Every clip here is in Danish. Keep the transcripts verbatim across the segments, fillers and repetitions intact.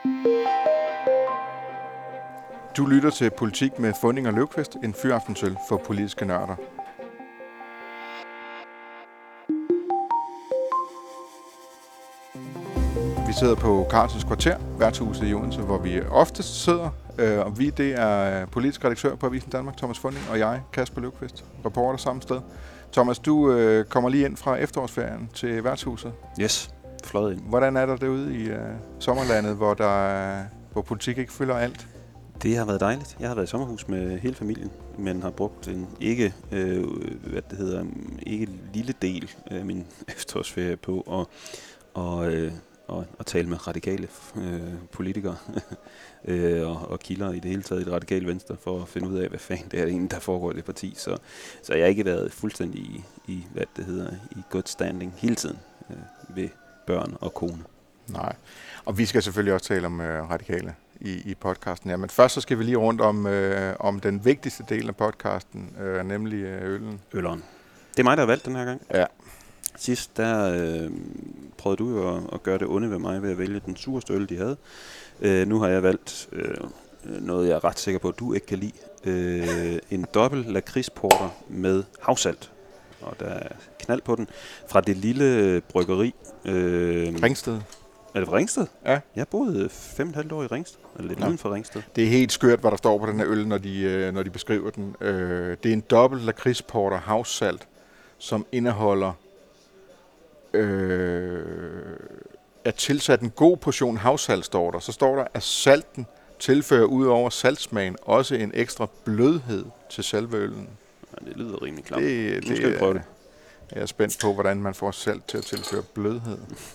Du lytter til Politik med Funding og Løvqvist, en fyraftensøl for politiske nørder. Vi sidder på Carlsens Kvarter, værtshuset i Odense, hvor vi oftest sidder. Og vi, det er politisk redaktør på Avisen Danmark, Thomas Funding, og jeg, Kasper Løvqvist, reporter samme sted. Thomas, du øh, kommer lige ind fra efterårsferien til værtshuset. Yes, fløjet ind. Hvordan er der derude i øh, sommerlandet, hvor, der, hvor politik ikke fylder alt? Det har været dejligt. Jeg har været i sommerhus med hele familien, men har brugt en ikke, øh, hvad det hedder, ikke lille del af min efterårsferie på at og, øh, og, og tale med radikale øh, politikere øh, og, og kilder i det hele taget i det radikale venstre for at finde ud af, hvad fanden det er egentlig, der foregår i det parti. Så, så jeg har ikke været fuldstændig i, i, hvad det hedder, i good standing hele tiden øh, ved børn og kone. Nej, og vi skal selvfølgelig også tale om øh, radikale i, i podcasten her. Men først så skal vi lige rundt om, øh, om den vigtigste del af podcasten, øh, nemlig øh, øllen. Ølleren. Det er mig, der har valgt den her gang. Ja. Sidst, der øh, prøvede du jo at, at gøre det onde ved mig ved at vælge den sureste øl, de havde. Øh, nu har jeg valgt øh, noget, jeg er ret sikker på, at du ikke kan lide. Øh, en dobbelt lakridsporter med havsalt. Og der er knald på den. Fra det lille bryggeri. Øh, Ringsted. Er det fra Ringsted? Ja. Jeg boede fem og et halvt år i Ringsted, eller lidt uden for Ringsted. Det er helt skørt, hvad der står på den her øl, når de, når de beskriver den. Øh, det er en dobbelt lakridsporter havsalt, som indeholder øh, er tilsat en god portion havsalt, står der. Så står der, at salten tilfører ud over saltsmagen også en ekstra blødhed til selve øllen. Ja, det lyder rimelig klart. Det, nu skal vi prøve det. Jeg er spændt på, hvordan man får salt til at tilføre blødhed.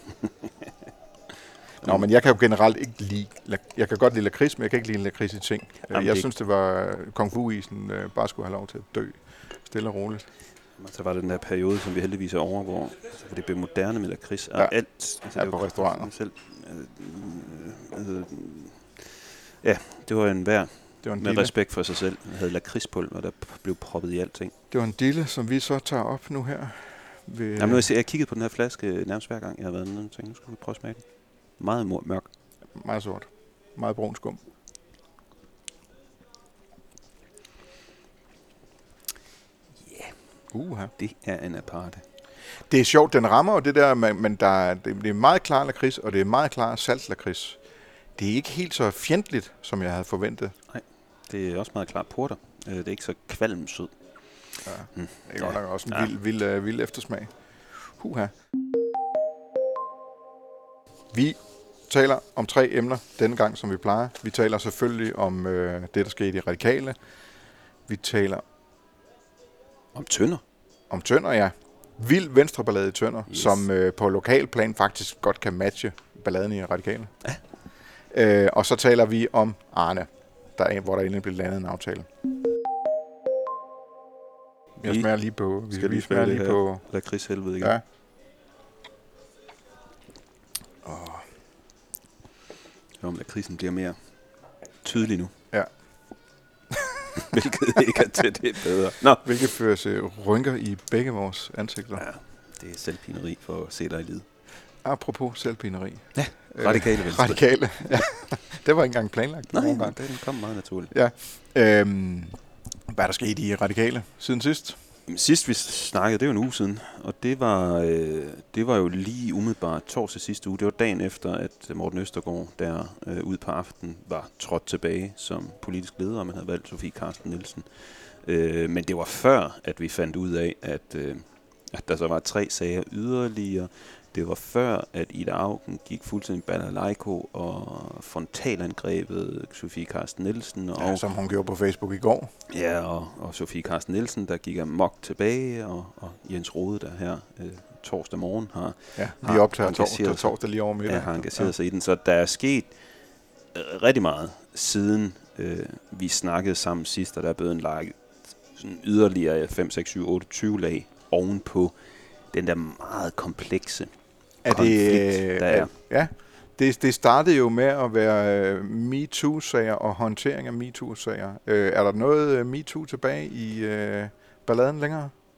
Nå, men jeg kan jo generelt ikke lide, jeg kan godt lide lakrids, men jeg kan ikke lide lakrids i ting. Jamen, jeg det synes, det var Kung Fu-isen øh, bare skulle have lov til at dø stille og roligt. Så var det den der periode, som vi heldigvis er over, hvor altså, det blev moderne med lakrids og ja. alt. Altså, ja, det på restauranter. Selv, øh, øh, ja, det var en værd med dille. Respekt for sig selv. Jeg havde lakridspulver, der blev proppet i alting. Det var en dille, som vi så tager op nu her. Ved Jamen, nu har jeg, jeg kigget på den her flaske nærmest hver gang, jeg har været nede, og tænkte, nu skal vi prøve at smage den. Meget mørk. Meget sort. Meget brun skum. Ja, yeah. Uha. Det er en aparte. Det er sjovt, den rammer jo det der, men der er, det er meget klar lakrids, og det er meget klar saltlakrids. Det er ikke helt så fjendtligt, som jeg havde forventet. Nej, det er også meget klar porter. Det er ikke så kvalmsød. Ja, mm. Det er godt nok også en ja. vild, vild, vild eftersmag. Huha. Vi taler om tre emner denne gang, som vi plejer. Vi taler selvfølgelig om øh, det, der skete i Radikale. Vi taler om Tønder. Om Tønder, ja. Vild venstreballade i Tønder, yes. som øh, på lokalplan faktisk godt kan matche balladen i Radikale. Ja. Øh, og så taler vi om Arne, der er, hvor der endelig blev landet en aftale. Jeg vi smager lige på... Vi skal vi lige smager lige på... lakridshelvede igen. Ja. Oh. Om lakridsen bliver mere tydelig nu. Ja. Hvilket ikke er til det bedre. Nå. Hvilket fører til rynker i begge vores ansigter. Ja, det er selvpineri for at se dig i lid. Apropos selvpineri. Ja, radikale venstre. Radikale, ja. Det var ikke engang planlagt. Nej, nej, den kom meget naturligt. Ja. Øhm, hvad er der sket i Radikale siden sidst? Sidst vi snakkede, det var en uge siden, og det var, øh, det var jo lige umiddelbart torsdag sidste uge. Det var dagen efter, at Morten Østergaard der øh, ude på aftenen var trådt tilbage som politisk leder, og man havde valgt Sofie Carsten Nielsen. Øh, men det var før, at vi fandt ud af, at, øh, at der så var tre sager yderligere. Det var før, at Ida Auken gik fuldstændig balalaiko og frontalangrebet Sofie Carsten Nielsen. Og ja, som hun gjorde på Facebook i går. Ja, og, og Sofie Carsten Nielsen, der gik amok tilbage, og, og Jens Rohde, der her øh, torsdag morgen har Ja, vi optager torsdag, torsdag lige over middag. Ja, har engageret ja. sig i den. Så der er sket øh, rigtig meget, siden øh, vi snakkede sammen sidst, og der er blevet en lag, sådan yderligere fem, seks, syv, otte, tyve lag ovenpå den der meget komplekse er konflikt, det, der er. Ja, det, det startede jo med at være MeToo-sager og håndtering af MeToo-sager. Øh, er der noget MeToo tilbage i øh, balladen længere?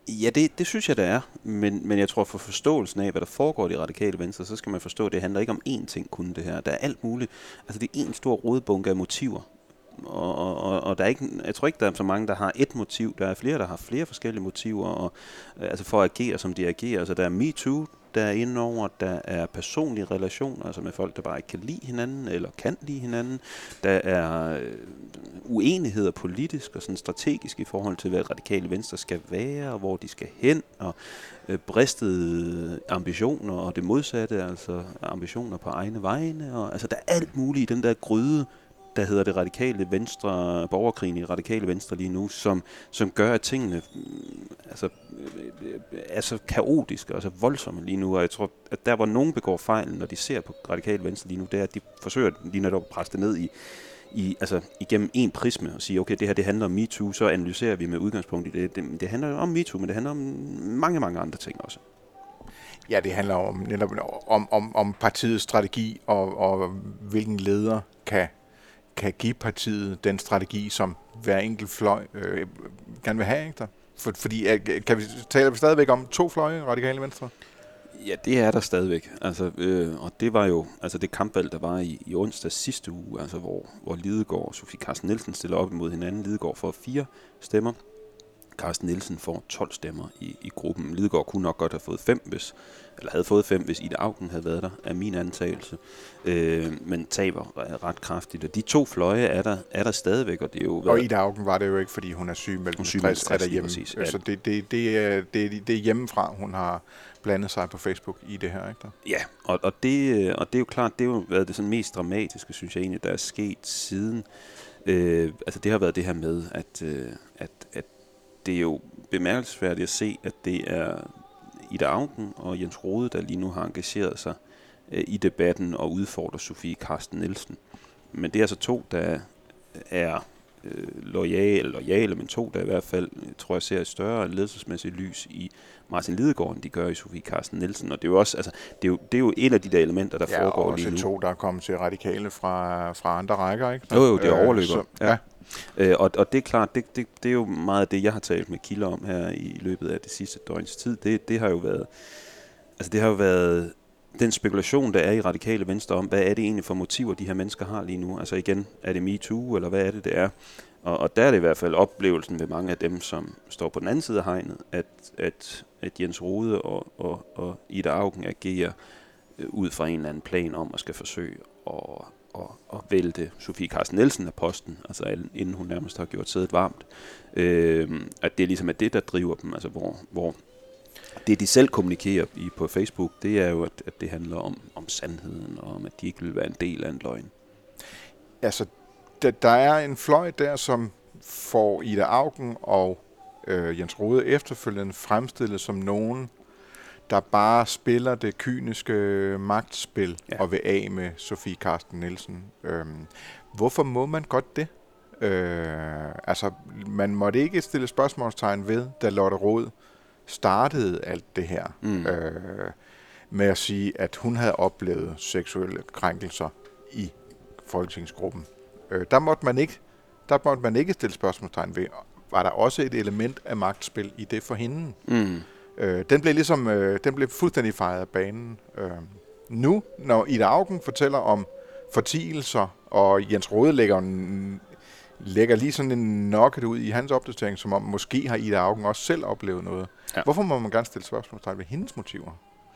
Ja, det, det synes jeg, der er. Men, men jeg tror, for forståelsen af, hvad der foregår i det radikale venstre, så skal man forstå, at det handler ikke om én ting kun det her. Der er alt muligt. Altså, det er en stor rodebunke af motiver. Og, og, og der er ikke, jeg tror ikke, der er så mange, der har et motiv. Der er flere, der har flere forskellige motiver og, altså for at agere, som de agerer. Altså, der er MeToo, der er indover. Der er personlige relationer, altså med folk, der bare ikke kan lide hinanden, eller kan lide hinanden. Der er uenigheder politisk og sådan strategisk i forhold til, hvad radikale venstre skal være, og hvor de skal hen, og øh, bristede ambitioner, og det modsatte, altså ambitioner på egne vegne. Og, altså, der er alt muligt i den der gryde, der hedder det radikale venstre, borgerkrigen i radikale venstre lige nu, som, som gør, at tingene altså, er så kaotiske og så voldsomme lige nu. Og jeg tror, at der, hvor nogen begår fejl, når de ser på radikale venstre lige nu, det er, at de forsøger lige netop at presse det ned i, i, altså, igennem en prisme og sige, okay, det her det handler om MeToo, så analyserer vi med udgangspunkt i det. Det, det handler om MeToo, men det handler om mange, mange andre ting også. Ja, det handler om, netop om, om, om partiets strategi, og, og hvilken leder kan kan give partiet den strategi, som hver enkelt fløj øh, gerne vil have, ikke der? For, fordi, kan vi tale stadigvæk om to fløje, radikale venstre? Ja, det er der stadigvæk. Altså, øh, og det var jo altså det kampvalg, der var i, i onsdag sidste uge, altså hvor, hvor Lidegaard og Sofie Carsten Nielsen stiller op imod hinanden. Lidegaard får fire stemmer. Carsten Nielsen får tolv stemmer i, i gruppen. Lidegaard kunne nok godt have fået fem, hvis, eller havde fået fem, hvis Ida Auken havde været der, af min antagelse. Øh, men taber ret kraftigt. Og de to fløje er der, er der stadigvæk. Og, det er jo og Ida Auken var det jo ikke, fordi hun er syg mellem stress, er derhjemme. Præcis, ja. Så det, det, det, er, det, det er hjemmefra, hun har blandet sig på Facebook i det her, ikke der? Ja, og, og, det, og det er jo klart, det har jo været det sådan mest dramatiske, synes jeg egentlig, der er sket siden. Øh, altså det har været det her med, at, øh, at, at det er jo bemærkelsesværdigt at se, at det er Ida Auken og Jens Rohde, der lige nu har engageret sig øh, i debatten og udfordrer Sofie Carsten Nielsen. Men det er altså to, der er øh, loyale, loyale, men to, der i hvert fald, tror jeg, ser et større ledelsesmæssigt lys i Martin Lidegaard, end de gør i Sofie Carsten Nielsen. Og det er jo også, altså, det er jo, det er jo et af de der elementer, der ja, foregår lige nu. Ja, også to, der er kommet til radikale fra, fra andre rækker, ikke? Jo, jo, det er overløber. Så, ja. ja. Øh, og, og det er klart, det, det, det er jo meget af det, jeg har talt med kilder om her i løbet af det sidste døgns tid. Det, det har jo været, altså det har jo været den spekulation, der er i radikale venstre om, hvad er det egentlig for motiver, de her mennesker har lige nu? Altså igen, er det MeToo, eller hvad er det, det er? Og, og der er det i hvert fald oplevelsen ved mange af dem, som står på den anden side af hegnet, at, at, at Jens Rohde og, og, og Ida Auken agerer øh, ud fra en eller anden plan om at skal forsøge at Og, og vælte Sofie Carsten Nielsen af posten, altså inden hun nærmest har gjort sædet varmt. Øh, at det ligesom er det, der driver dem, altså hvor, hvor det, de selv kommunikerer i, på Facebook, det er jo, at, at det handler om, om sandheden, og om, at de ikke vil være en del af en løgn. Altså, der, der er en fløj der, som får Ida Auken og øh, Jens Rohde efterfølgende fremstillet som nogen, der bare spiller det kyniske magtspil ja. og vil af med Sofie Carsten Nielsen. Øhm, hvorfor må man godt det? Øh, altså, man måtte ikke stille spørgsmålstegn ved, da Lotte Rod startede alt det her, mm. øh, med at sige, at hun havde oplevet seksuelle krænkelser i folketingsgruppen. Øh, der måtte man ikke, der måtte man ikke stille spørgsmålstegn ved. Var der også et element af magtspil i det for hende? Mm. Øh, den blev ligesom, øh, den blev fuldstændig fejret af banen. Øh, nu, når Ida Auken fortæller om fortielser, og Jens Rohde lægger, en, lægger lige sådan en nokket ud i hans opdatering, som om måske har Ida Auken også selv oplevet noget. Ja. Hvorfor må man gerne stille spørgsmålstegn ved hendes motiver?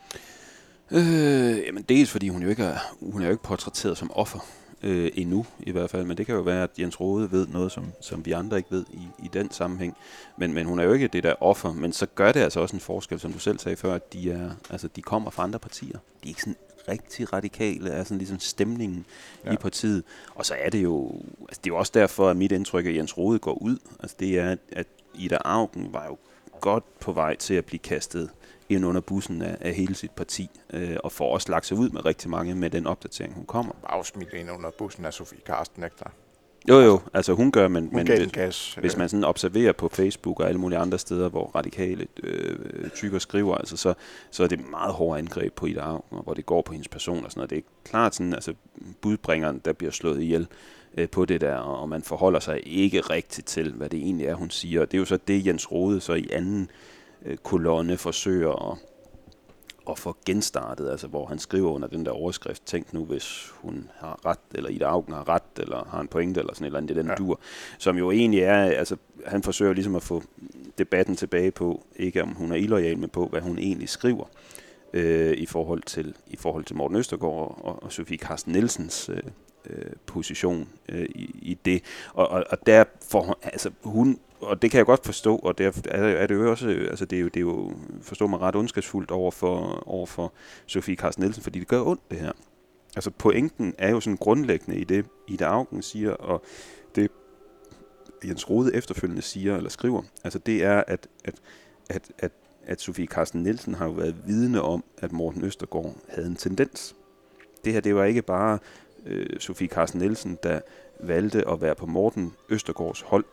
Øh, jamen dels fordi hun jo ikke er, hun er jo ikke portrætteret som offer. Øh, endnu i hvert fald, men det kan jo være, at Jens Rohde ved noget, som, som vi andre ikke ved i, i den sammenhæng. Men, men hun er jo ikke det der offer, men så gør det altså også en forskel, som du selv sagde før, at de, er, altså, de kommer fra andre partier. De er ikke sådan rigtig radikale, er sådan ligesom stemningen ja. i partiet. Og så er det jo, altså det er jo også derfor, at mit indtryk af Jens Rohde går ud. Altså det er, at Ida Auken var jo godt på vej til at blive kastet ind under bussen af, af hele sit parti, øh, og får også lagt sig ud med rigtig mange med den opdatering, hun kommer. Bare smidt ind under bussen af Sofie Carsten, ikke der? Jo, jo, altså hun gør, men, hun men hvis, gas, hvis man sådan observerer på Facebook og alle mulige andre steder, hvor radikale øh, typer skriver, altså så, så er det meget hårdt angreb på Ida Auken, hvor det går på hendes person og sådan noget. Det er klart sådan, altså budbringeren, der bliver slået ihjel øh, på det der, og man forholder sig ikke rigtigt til, hvad det egentlig er, hun siger. Og det er jo så det, Jens Rohde så i anden øh, kolonne forsøger at, at få genstartet, altså hvor han skriver under den der overskrift, tænk nu, hvis hun har ret, eller Ida Auken har ret, eller har en pointe, eller sådan et eller andet, det den ja. dur, som jo egentlig er, altså han forsøger ligesom at få debatten tilbage på, ikke om hun er illoyal, men på, hvad hun egentlig skriver, øh, i forhold til i forhold til Morten Østergaard og, og Sofie Carsten Nielsens øh, øh, position øh, i, i det. Og, og, og der får altså hun, og det kan jeg godt forstå, og der er, er det jo også, altså det er jo, det er jo forstår mig ret ondskabsfuldt over for, over for Sofie Carsten Nielsen, fordi det gør ondt det her. Altså pointen er jo sådan grundlæggende i det, Ida Auken siger, og det Jens Rohde efterfølgende siger eller skriver, altså det er, at, at, at, at, at Sofie Carsten Nielsen har jo været vidne om, at Morten Østergaard havde en tendens. Det her, det var ikke bare øh, Sofie Carsten Nielsen, der valgte at være på Morten Østergaards hold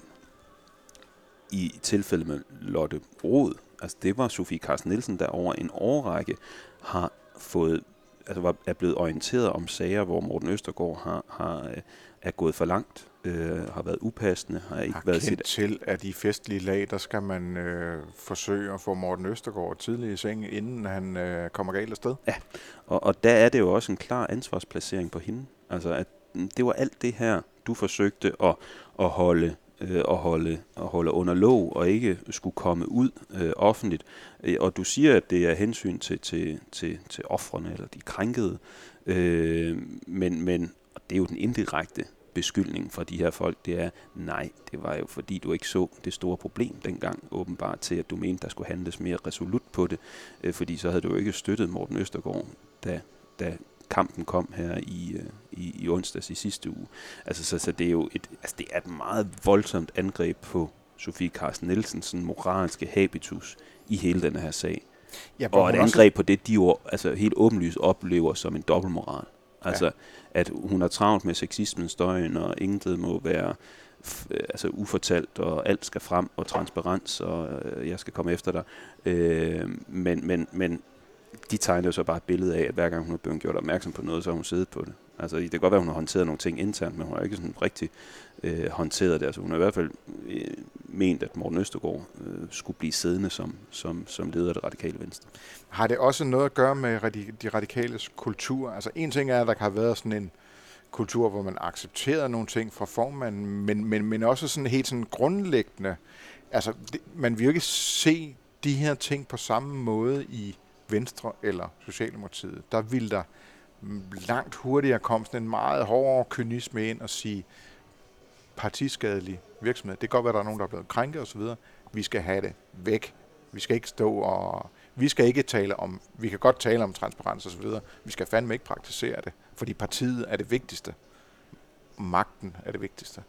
i tilfælde med Lotte Rod. Altså det var Sofie Carsten Nielsen, der over en årrække har fået, altså var, er blevet orienteret om sager, hvor Morten Østergaard har, har, er gået for langt, øh, har været upassende, har ikke har været kendt sit til, at i festlige lag, der skal man øh, forsøge at få Morten Østergaard tidlig i seng, inden han øh, kommer galt afsted. Ja, og, og der er det jo også en klar ansvarsplacering på hende. Altså at det var alt det her, du forsøgte at, at holde øh, at holde at holde under låg og ikke skulle komme ud øh, offentligt. Og du siger, at det er hensyn til til til til ofrene eller de krænkede, øh, men men det er jo den indirekte beskyldning fra de her folk, det er, nej, det var jo fordi du ikke så det store problem dengang, åbenbart til, at du mente, der skulle handles mere resolut på det, øh, fordi så havde du jo ikke støttet Morten Østergaard, da, da kampen kom her i, øh, i, i onsdags i sidste uge. Altså, så, så det er jo et, altså, det er et meget voldsomt angreb på Sofie Carsten Nielsens moralske habitus i hele den her sag. Ja, og et angreb på det, de jo altså, helt åbenlyst oplever som en dobbeltmoral. Altså, ja. At hun har travlt med sexismens døgn, og intet må være f- altså, ufortalt, og alt skal frem, og transparens, og øh, jeg skal komme efter dig. Øh, men, men, men de tegner jo så bare et billede af, at hver gang hun er blevet gjort opmærksom på noget, så har hun siddet på det. Altså, det kan godt være, at hun har håndteret nogle ting internt, men hun har ikke sådan rigtig øh, håndteret det. Altså, hun har i hvert fald øh, ment, at Morten Østergaard øh, skulle blive siddende som, som, som leder af det radikale venstre. Har det også noget at gøre med de radikales kultur? Altså, en ting er, at der har været sådan en kultur, hvor man accepterer nogle ting fra formanden, men, men, men også sådan helt sådan grundlæggende. Altså, det, man vil jo ikke se de her ting på samme måde i Venstre eller Socialdemokratiet. Der vil der langt hurtigere komme sådan en meget hårdere kynisme ind og sige partiskadelig virksomhed. Det kan godt være, at der er nogen, der er blevet krænket osv. Vi skal have det væk. Vi skal ikke stå og... Vi skal ikke tale om... Vi kan godt tale om transparens osv. Vi skal fandme ikke praktisere det, fordi partiet er det vigtigste. Magten er det vigtigste.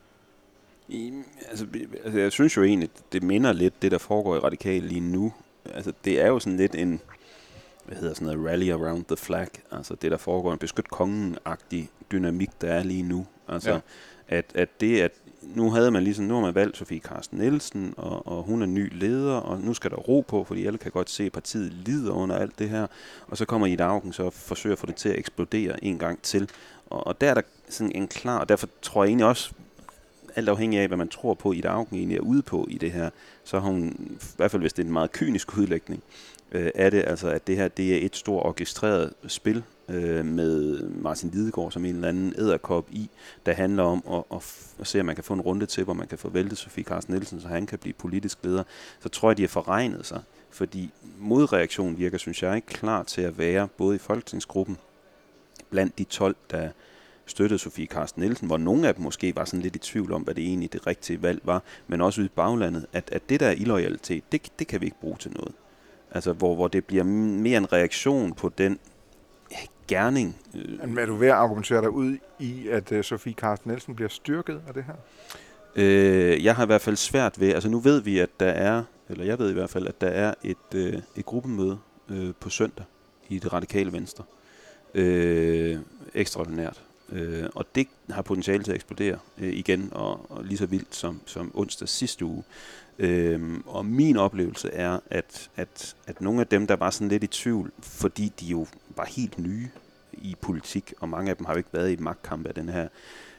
I, altså, altså, jeg synes jo egentlig, det minder lidt det, der foregår i Radikale lige nu. Altså, det er jo sådan lidt en... hvad hedder sådan noget, rally around the flag, altså det, der foregår, en beskyt kongen-agtig dynamik, der er lige nu. Altså, ja. at, at det, at nu havde man ligesom, nu har man valgt Sofie Carsten Nielsen, og, og hun er ny leder, og nu skal der ro på, fordi alle kan godt se, at partiet lider under alt det her, og så kommer Ida Auken så og forsøger at få det til at eksplodere en gang til. Og, og der er der sådan en klar, og derfor tror jeg egentlig også, alt afhængig af, hvad man tror på, Ida Auken egentlig er ude på i det her, så har hun, i hvert fald hvis det er en meget kynisk udlægning, øh, er det altså, at det her, det er et stort orkestreret spil øh, med Martin Lidegaard som en eller anden edderkop i, der handler om at, at, f- at se, om man kan få en runde til, hvor man kan få væltet Sofie Carsten Nielsen, så han kan blive politisk leder. Så tror jeg, de har forregnet sig, fordi modreaktionen virker, synes jeg, ikke klar til at være, både i folketingsgruppen, blandt de tolv, der støttede Sofie Carsten Nielsen, hvor nogle af dem måske var sådan lidt i tvivl om, hvad det egentlig det rigtige valg var, men også ude i baglandet, at, at det der illoyalitet, det, det kan vi ikke bruge til noget. Altså, hvor, hvor det bliver mere en reaktion på den gerning. Men er du ved at argumentere dig ud i, at uh, Sofie Carsten Nielsen bliver styrket af det her? Øh, jeg har i hvert fald svært ved, altså nu ved vi, at der er, eller jeg ved i hvert fald, at der er et, øh, et gruppemøde øh, på søndag i det radikale venstre. Øh, ekstraordinært. Øh, og det har potentiale til at eksplodere øh, igen, og, og lige så vildt som, som onsdag sidste uge. Øh, og min oplevelse er, at, at, at nogle af dem, der var sådan lidt i tvivl, fordi de jo var helt nye i politik, og mange af dem har jo ikke været i et magtkamp af den her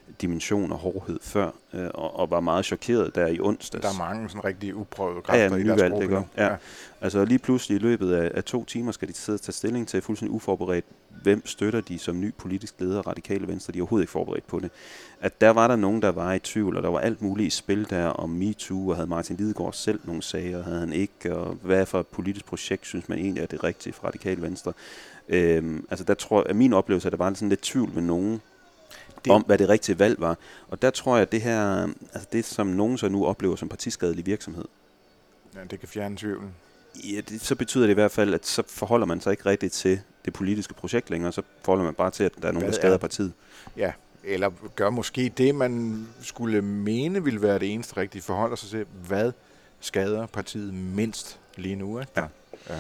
dimension og hårdhed før, øh, og, og var meget chokeret der i onsdags. Der er mange sådan rigtig uprøvede kræfter ja, i deres valg, gruppe nu. Ja. Ja. Altså lige pludselig i løbet af, af to timer skal de sidde og tage stilling til fuldstændig uforberedt, hvem støtter de som ny politisk leder, Radikale Venstre, de er overhovedet ikke forberedt på det. At der var der nogen, der var i tvivl, og der var alt muligt i spil der om MeToo, og havde Martin Lidegaard selv nogle sager, havde han ikke, og hvad for et politisk projekt synes man egentlig er det rigtige for Radikale Venstre. Øhm, altså der tror jeg, at min oplevelse, at der var sådan lidt tvivl med nogen, det om, hvad det rigtige valg var. Og der tror jeg, at det her, altså det som nogen så nu oplever som partiskadelig virksomhed, ja, det kan fjerne tvivlen. Ja, det, så betyder det i hvert fald, at så forholder man sig ikke rigtigt til det politiske projekt længere, så forholder man bare til, at der er nogen, der skader partiet. Ja, eller gør måske det, man skulle mene ville være det eneste rigtige, forholder sig til, hvad skader partiet mindst lige nu, ikke? Ja. Ja.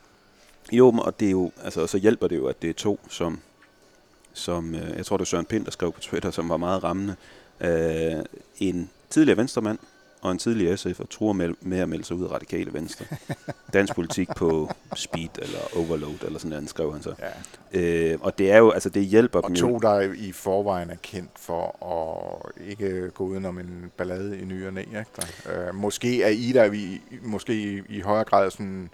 Jo, og det er jo, altså, så hjælper det jo, at det er to, som, som jeg tror, det er Søren Pind, der skrev på Twitter, som var meget rammende. Uh, en tidligere venstremand og en tidligere S F og truer med, med at melde sig ud af Radikale Venstre. Dansk politik på speed eller overload, eller sådan noget, skrev han så. Ja. Uh, og det er jo, altså det hjælper og dem to, jo. der i forvejen er kendt for at ikke gå udenom en ballade i ny og næ, ikke? Uh, måske er I der, vi, måske i, i højere grad sådan...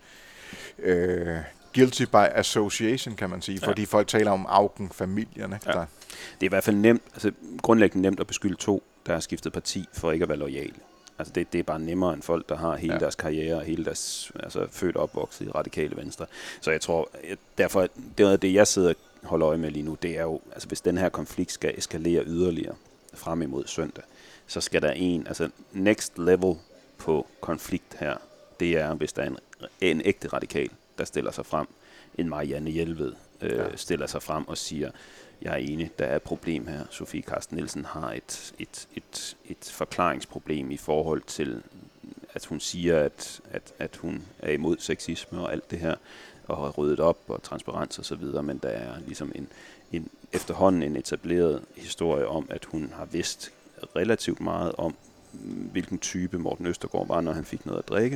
Uh, guilty by association, kan man sige, ja. Fordi folk taler om Auken-familierne. Ja. Der. Det er i hvert fald nemt, altså grundlæggende nemt at beskylde to, der har skiftet parti, for ikke at være loyale. Altså det, det er bare nemmere end folk, der har hele ja. deres karriere og hele deres, altså født og opvokset i Radikale Venstre. Så jeg tror, jeg, derfor, det er det, jeg sidder og holder øje med lige nu, det er jo, altså hvis den her konflikt skal eskalere yderligere frem imod søndag, så skal der en, altså next level på konflikt her, det er, hvis der er en, en ægte radikal, der stiller sig frem, en Marianne Jelved øh, ja. stiller sig frem og siger, jeg er enig, der er et problem her. Sofie Carsten Nielsen har et, et, et, et forklaringsproblem i forhold til, at hun siger, at, at, at hun er imod sexisme og alt det her, og har ryddet op og transparens og så videre, men der er ligesom en, en efterhånden en etableret historie om, at hun har vidst relativt meget om, hvilken type Morten Østergaard var, når han fik noget at drikke.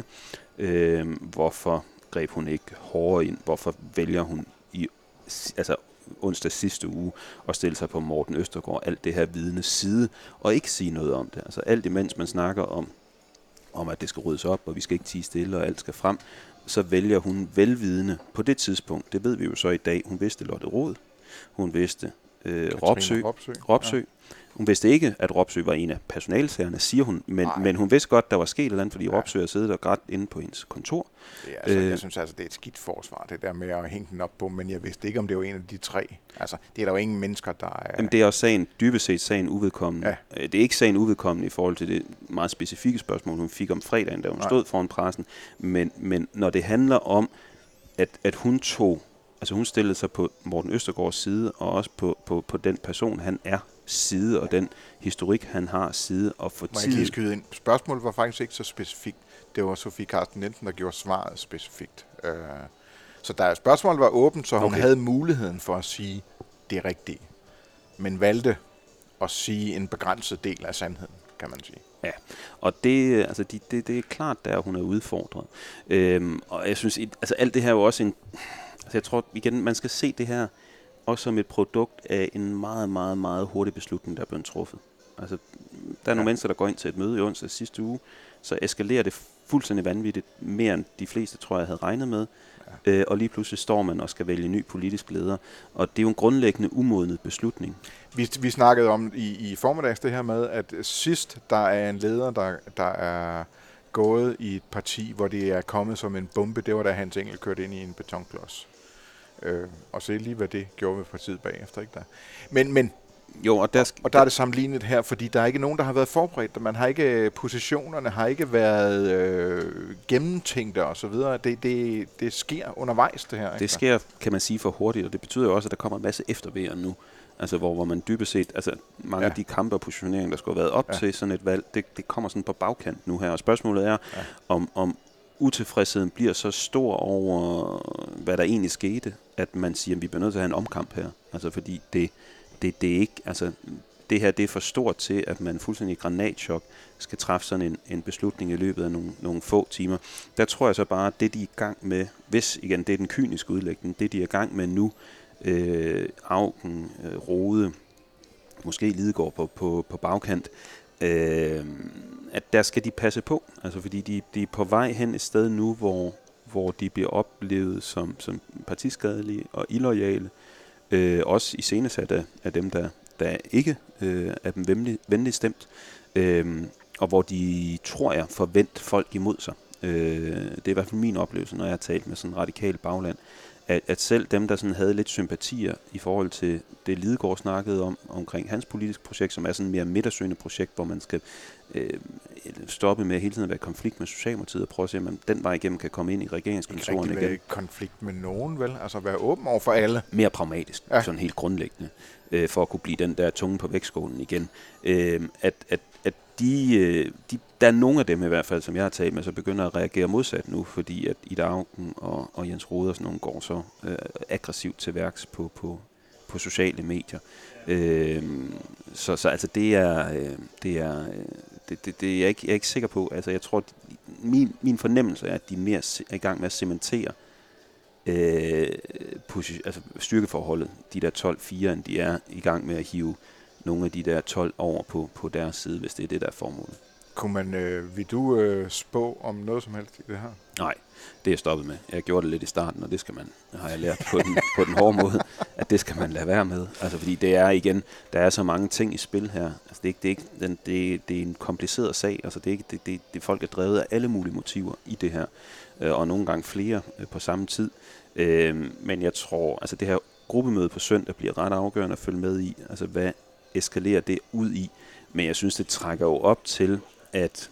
Øh, hvorfor greb hun ikke hårdere ind? Hvorfor vælger hun i altså onsdag sidste uge at stille sig på Morten Østergaard, alt det her vidnes side, og ikke sige noget om det? Altså alt imens man snakker om, om at det skal ryddes op, og vi skal ikke tie stille, og alt skal frem, så vælger hun velvidende på det tidspunkt, det ved vi jo så i dag, hun vidste Lotte Rod, hun vidste øh, Ropsø, Ropsø. Ropsø. Ja. Hun vidste ikke, at Ropsø var en af personalsagerne, siger hun, men, men hun vidste godt, der var sket et eller andet, fordi ja. Ropsø har siddet og grædt inde på hendes kontor. Det er, altså, øh, jeg synes altså, det er et skidt forsvar, det der med at hænge den op på, men jeg vidste ikke, om det var en af de tre. Altså, det er der jo ingen mennesker, der er... Jamen, det er også sagen, dybest set sagen uvedkommende. Ja. Det er ikke sagen uvedkommende i forhold til det meget specifikke spørgsmål, hun fik om fredagen, da hun Nej. stod foran pressen, men, men når det handler om, at, at hun tog, altså hun stillede sig på Morten Østergaards side, og også på, på, på den person, han er, side, og den historik, han har side, og for Må jeg lige skyde ind? Spørgsmålet var faktisk ikke så specifikt. Det var Sofie Carsten Nielsen, der gjorde svaret specifikt. Uh, så der spørgsmålet var åbent, så hun okay. havde muligheden for at sige det rigtige, men valgte at sige en begrænset del af sandheden, kan man sige. Ja, og det, altså de, det, det er klart, der hun er udfordret. Øhm, og jeg synes, altså alt det her er jo også en... Altså jeg tror, igen, man skal se det her også som et produkt af en meget, meget, meget hurtig beslutning, der er blevet truffet. Altså, der er nogle ja. mennesker, der går ind til et møde i onsdag sidste uge, så eskalerer det fuldstændig vanvittigt, mere end de fleste, tror jeg, havde regnet med. Ja. Øh, og lige pludselig står man og skal vælge ny politisk leder. Og det er jo en grundlæggende umodnet beslutning. Vi, vi snakkede om i, i formiddags det her med, at sidst der er en leder, der, der er gået i et parti, hvor det er kommet som en bombe, det var da Hans Engel kørte ind i en betonklods. Øh, og se lige, hvad det gjorde ved partiet bagefter, ikke der? Men, men jo, og, der sk- og der er det sammenlignet her, fordi der er ikke nogen, der har været forberedt. Man har ikke, positionerne har ikke været øh, gennemtænkte og så videre. Det, det, det sker undervejs, det her. Ikke? Det sker, kan man sige, for hurtigt, og det betyder jo også, at der kommer en masse eftervejer nu. Altså, hvor, hvor man dybest set, altså mange ja. af de kampe og positioneringer, der skulle have været op ja. til sådan et valg, det, det kommer sådan på bagkant nu her. Og spørgsmålet er, ja. om, om utilfredsheden bliver så stor over, hvad der egentlig skete, at man siger, at vi bliver nødt til at have en omkamp her. Altså, fordi det, det, det er ikke, altså, det her det er for stort til, at man fuldstændig i granatchok skal træffe sådan en, en beslutning i løbet af nogle, nogle få timer. Der tror jeg så bare, at det de er i gang med, hvis igen, det er den kyniske udlægning, det de er i gang med nu, øh, Auken, øh, Rode, måske Lidegaard på, på, på bagkant, øh, at der skal de passe på, altså fordi de, de er på vej hen et sted nu, hvor, hvor de bliver oplevet som, som partiskadelige og illoyale, øh, også iscenesat af, af dem, der, der ikke øh, er dem venlig, venligt stemt, øh, og hvor de, tror jeg, forventer folk imod sig. Øh, det er i hvert fald min oplevelse, når jeg har talt med sådan en radikal bagland, at, at selv dem, der sådan havde lidt sympatier i forhold til det, Lidegaard snakkede om, omkring hans politiske projekt, som er sådan et mere midtersøgende projekt, hvor man skal øh, stoppe med hele tiden at være i konflikt med Socialdemokratiet, og prøve at se, om man den vej igennem kan komme ind i regeringskontoren igen. Ikke være i konflikt med nogen, vel? Altså være åben over for alle. Mere pragmatisk, ja. Sådan helt grundlæggende, øh, for at kunne blive den der tunge på vægtskålen igen. Øh, at, at, at de, de, der er nogle af dem i hvert fald, som jeg har talt med, så begynder at reagere modsat nu, fordi at Ida Auken og, og Jens Rohde og sådan nogle går så øh, aggressivt til værks på, på, på sociale medier. Øh, så, så altså det er, øh, det er, øh, det, det, det er jeg, ikke, jeg er ikke sikker på. Altså jeg tror, min, min fornemmelse er, at de er mere er i gang med at cementere øh, position, altså styrkeforholdet, de der tolv fire, end de er i gang med at hive nogle af de der tolv over på, på deres side, hvis det er det, der er formålet. Kunne man, øh, vil du øh, spå om noget som helst i det her? Nej, det er jeg stoppet med. Jeg gjorde det lidt i starten, og det skal man, har jeg lært på den, på den hårde måde, at det skal man lade være med. Altså fordi det er igen, der er så mange ting i spil her. Altså det er ikke, det er ikke den, det, det er en kompliceret sag. Altså det er ikke, det, det, det folk er drevet af alle mulige motiver i det her, og nogle gange flere på samme tid. Men jeg tror, altså det her gruppemøde på søndag bliver ret afgørende at følge med i. Altså hvad eskalerer det ud i? Men jeg synes, det trækker jo op til, at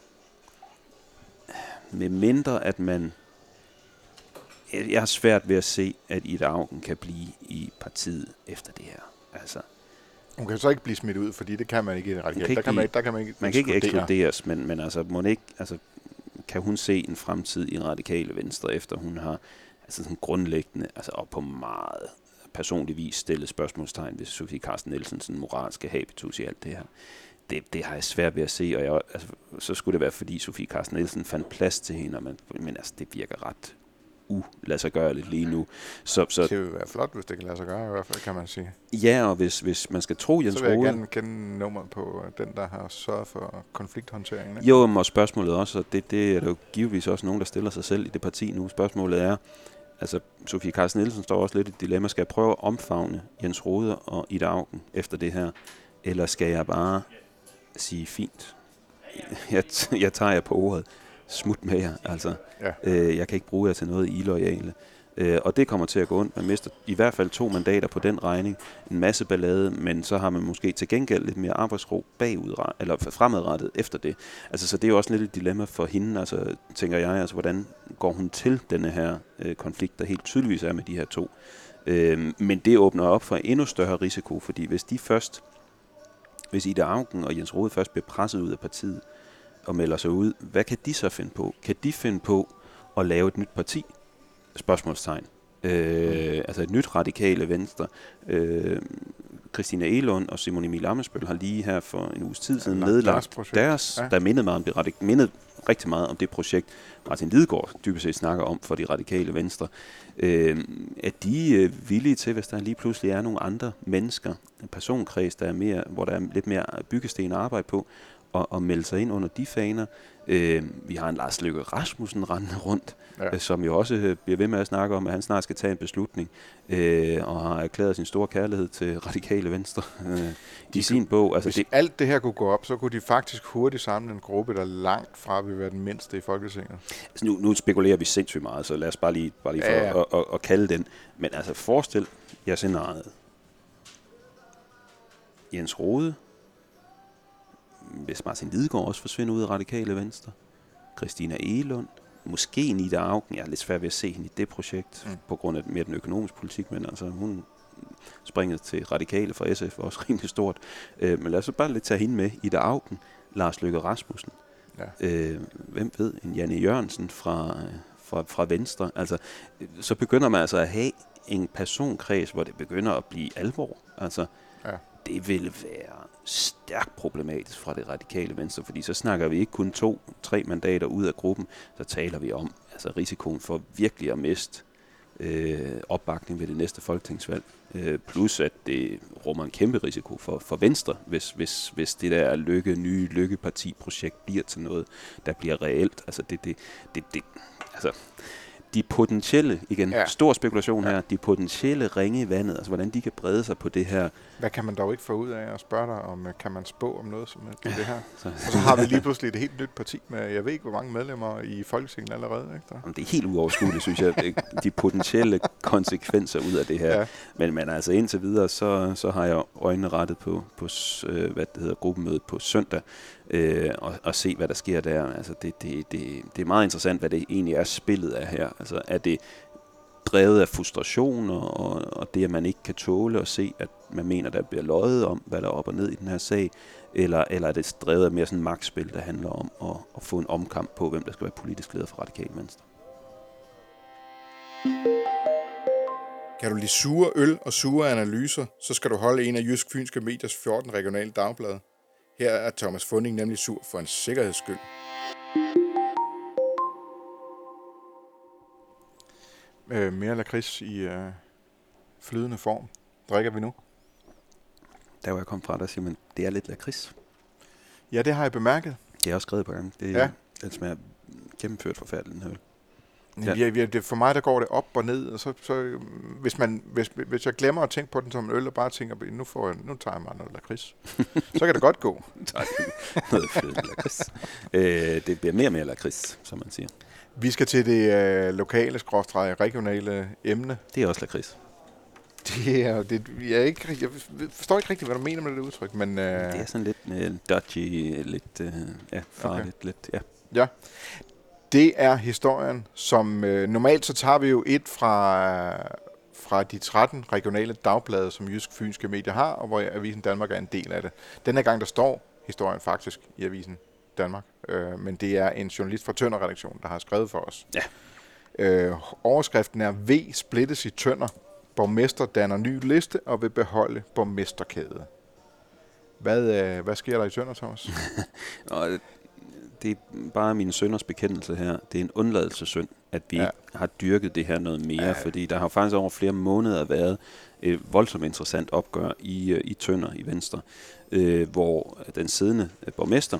med mindre at man... Jeg har svært ved at se, at Ida Auken kan blive i partiet efter det her. Altså, hun kan så ikke blive smidt ud, fordi det kan man ikke i det radikale. Der kan man, der kan man ikke man kan ikke ekskluderes, men, men altså, må ikke, altså, kan hun se en fremtid i radikale venstre, efter hun har altså sådan grundlæggende, altså op på meget personlig vis stillet spørgsmålstegn ved Sofie Carsten Nielsens moralske habitus i alt det her. Det, det har jeg svært ved at se, og jeg, altså, så skulle det være, fordi Sofie Carsten Nielsen fandt plads til hende, men, men altså, det virker ret ulade sig gøre lidt lige nu. Så, så, det vil være flot, hvis det kan lade sig gøre, i hvert fald, kan man sige. Ja, og hvis, hvis man skal tro Jens Rohde... Så vil jeg gerne kende nummeret på den, der har sørget for konflikthåndteringen. Ikke? Jo, og spørgsmålet også, og det, det er der jo givetvis også nogen, der stiller sig selv i det parti nu. Spørgsmålet er, altså Sofie Carsten Nielsen står også lidt i et dilemma. Skal jeg prøve at omfavne Jens Rohde og Ida Auken efter det her, eller skal jeg bare sige fint? Jeg, jeg tager jer på ordet. Smut med jer, altså. Ja. Øh, jeg kan ikke bruge jer til noget illoyale. Øh, og det kommer til at gå ondt. Man mister i hvert fald to mandater på den regning. En masse ballade, men så har man måske til gengæld lidt mere arbejdsro bagud, eller fremadrettet efter det. Altså, så det er jo også lidt et dilemma for hende, altså, tænker jeg. Altså, hvordan går hun til denne her øh, konflikt, der helt tydeligvis er med de her to. Øh, men det åbner op for endnu større risiko, fordi hvis de først, hvis Ida Auken og Jens Rohde først bliver presset ud af partiet, og melder sig ud, hvad kan de så finde på? Kan de finde på at lave et nyt parti? Spørgsmålstegn. Øh, altså et nyt radikale venstre. Øh, Christina Egelund og Simon Emil Ammitzbøll har lige her for en uges tid siden ja, nedlagt deres, deres ja. der mindede, meget om det, mindede rigtig meget om det projekt, Martin Lidegaard dybest set snakker om for de radikale venstre. Øh, at de er villige til, hvis der lige pludselig er nogle andre mennesker, en personkreds, der er mere, hvor der er lidt mere byggesten at arbejde på, og, og melde sig ind under de faner. Øh, vi har en Lars Løkke Rasmussen rendende rundt, ja. øh, som jo også øh, bliver ved med at snakke om, at han snart skal tage en beslutning, øh, og har erklæret sin store kærlighed til radikale venstre øh, i sin bog. Altså, hvis det, alt det her kunne gå op, så kunne de faktisk hurtigt samle en gruppe, der langt fra vil være den mindste i Folketinget. Altså, nu, nu spekulerer vi sindssygt meget, så lad os bare lige, bare lige ja, ja. for at, at, at kalde den. Men altså forestil jer scenariet. Jens Rohde, hvis Martin Lidegaard også forsvinder ud af radikale venstre, Christina Egelund, måske Ida Auken, jeg er lidt svært ved at se hende i det projekt, mm. på grund af mere den økonomiske politik, men altså hun springet til radikale fra S F, også rimelig stort. Øh, men lad os bare lidt tage hende med. Ida Auken, Lars Løkke Rasmussen, ja. øh, hvem ved, en Janne Jørgensen fra, fra, fra Venstre. Altså, så begynder man altså at have en personkreds, hvor det begynder at blive alvor. Altså, ja. Det vil være stærkt problematisk fra det radikale venstre, fordi så snakker vi ikke kun to, tre mandater ud af gruppen, så taler vi om altså risikoen for virkelig at miste øh, opbakning ved det næste folketingsvalg. Øh, plus at det rummer en kæmpe risiko for, for Venstre, hvis, hvis, hvis det der lykke, nye lykkeparti-projekt bliver til noget, der bliver reelt. Altså det, det, det, det altså de potentielle, igen, ja. stor spekulation ja. her, de potentielle ringe i vandet, altså hvordan de kan brede sig på det her. Hvad kan man dog ikke få ud af at spørge dig om, kan man spå om noget som ja. det her? Så. Og så har vi lige pludselig et helt nyt parti med, jeg ved ikke, hvor mange medlemmer i Folketinget allerede. Ikke der? Jamen, det er helt uoverskueligt, synes jeg, de potentielle konsekvenser ud af det her. Ja. Men, men altså indtil videre, så, så har jeg øjnene rettet på, på hvad det hedder, gruppemødet på søndag, øh, og, og se, hvad der sker der. Altså det, det, det, det er meget interessant, hvad det egentlig er spillet af her. Altså er det drevet af frustration og, og det, at man ikke kan tåle at se, at man mener, der bliver løjet om, hvad der er op og ned i den her sag, eller, eller er det drevet af mere sådan et magtspil, der handler om at, at få en omkamp på, hvem der skal være politisk leder for Radikale Venstre. Kan du lide sure øl og sure analyser, så skal du holde en af Jysk Fynske Mediers fjorten regionale dagblade. Her er Thomas Funding nemlig sur for en sikkerheds skyld. Øh, mere lakrids i øh, flydende form. Drikker vi nu? Der hvor jeg kom fra, der siger man, det er lidt lakrids. Ja, det har jeg bemærket. Det er også skrevet på gang. Det, ja. Den smager gennemført forfærdeligt, den her øl. Ja. Ja, ja, det, for mig der går det op og ned, og så, så hvis, man, hvis, hvis jeg glemmer at tænke på den som en øl, og bare tænker, nu, får jeg, nu tager jeg mig noget lakrids, så kan det godt gå. Noget fedt lakrids. Øh, det bliver mere og mere lakrids, som man siger. Vi skal til det øh, lokale, skråstreg, regionale emne. Det er også lakrids. Det er, det, jeg, er ikke, jeg forstår ikke rigtigt, hvad du mener med det udtryk, men... Øh, det er sådan lidt øh, dodgy, lidt øh, ja, farligt, okay. lidt, ja. Ja. Det er historien, som øh, normalt så tager vi jo et fra, fra de tretten regionale dagblade, som Jysk Fynske Medier har, og hvor Avisen Danmark er en del af det. Denne gang der står historien faktisk i Avisen Danmark, øh, men det er en journalist fra Tønder-redaktionen, der har skrevet for os. Ja. Øh, overskriften er V splittes i Tønder. Borgmester danner ny liste og vil beholde borgmesterkæde. Hvad, øh, hvad sker der i Tønder, Thomas? Det er bare min sønders bekendelse her. Det er en undladelsessynd, at vi ja. har dyrket det her noget mere, ja. fordi der har faktisk over flere måneder været et voldsomt interessant opgør i, i Tønder i Venstre, øh, hvor den siddende borgmester,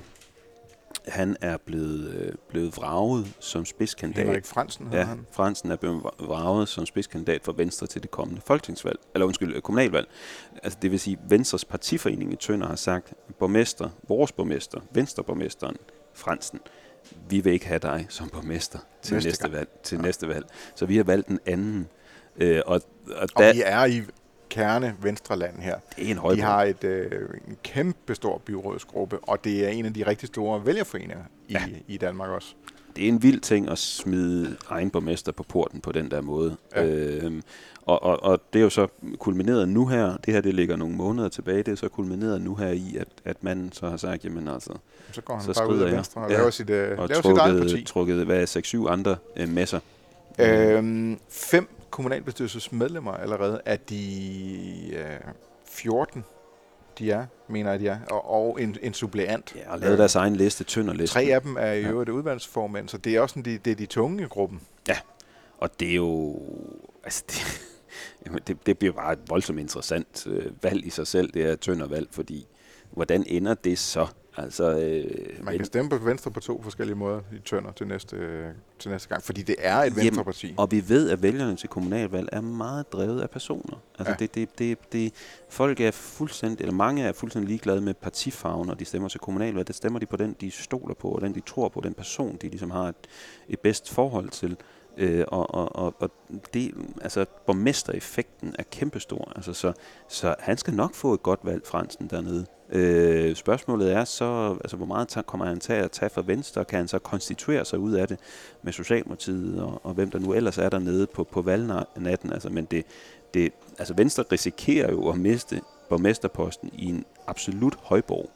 han er blevet, øh, blevet vraget som spidskandidat. Henrik Fransen ja, han. Fransen er blevet vraget som spidskandidat for Venstre til det kommende folketingsvalg, eller undskyld, kommunalvalg. Altså det vil sige, Venstres partiforening i Tønder har sagt, borgmester, vores borgmester, Venstreborgmesteren, Fransen, vi vil ikke have dig som borgmester til næste, næste valg. Til ja. næste valg. Så vi har valgt en anden. Øh, og, og, og vi er i kerne Venstreland her. Det er en højbund. De har et, øh, en kæmpe stor byrådsgruppe, og det er en af de rigtig store vælgerforeninger i, ja. i Danmark også. Det er en vild ting at smide egen borgmester på porten på den der måde. Ja. Øhm, og, og, og det er jo så kulmineret nu her. Det her, det ligger nogle måneder tilbage. Det er så kulmineret nu her i, at, at manden så har sagt, jamen altså... Så går han så bare ud af Venstre og ja, laver sit, øh, og laver trukket, sit eget parti. trukket, hvad er seks syv andre øh, med sig. Øhm, fem kommunalbestyrelsesmedlemmer allerede af de øh, fjorten, de er, mener jeg, de er, og, og en, en suppleant. Ja, og lavet deres egen liste, Tønder-liste. Tre af dem er i øvrigt ja. udvalgsformænd, så det er også sådan, de, det er de tunge i gruppen. Ja, og det er jo... Altså det, jamen det, det bliver bare et voldsomt interessant øh, valg i sig selv, det er Tønder-valg, fordi hvordan ender det så? Altså, øh, Man kan stemme på Venstre på to forskellige måder i Tønder til næste, øh, til næste gang, fordi det er et Venstreparti. Og vi ved, at vælgerne til kommunalvalg er meget drevet af personer. Altså ja. det, det, det, det, folk er fuldstændig, eller mange er fuldstændig ligeglade med partifarven, når de stemmer til kommunalvalg. Det stemmer de på den, de stoler på, og den, de tror på, den person, de ligesom har et, et bedst forhold til. Øh, og, og, og, og det, altså borgmestereffekten er kæmpestor. Altså, så, så han skal nok få et godt valg, Fransen, dernede. Øh, spørgsmålet er så, altså hvor meget kommer han til at tage for Venstre, og kan han så konstituere sig ud af det med Socialdemokratiet og, og hvem der nu ellers er dernede på, på valgnatten. Altså, men det, det, altså Venstre risikerer jo at miste borgmesterposten i en absolut højborg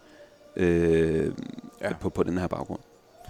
øh, ja. på, på den her baggrund.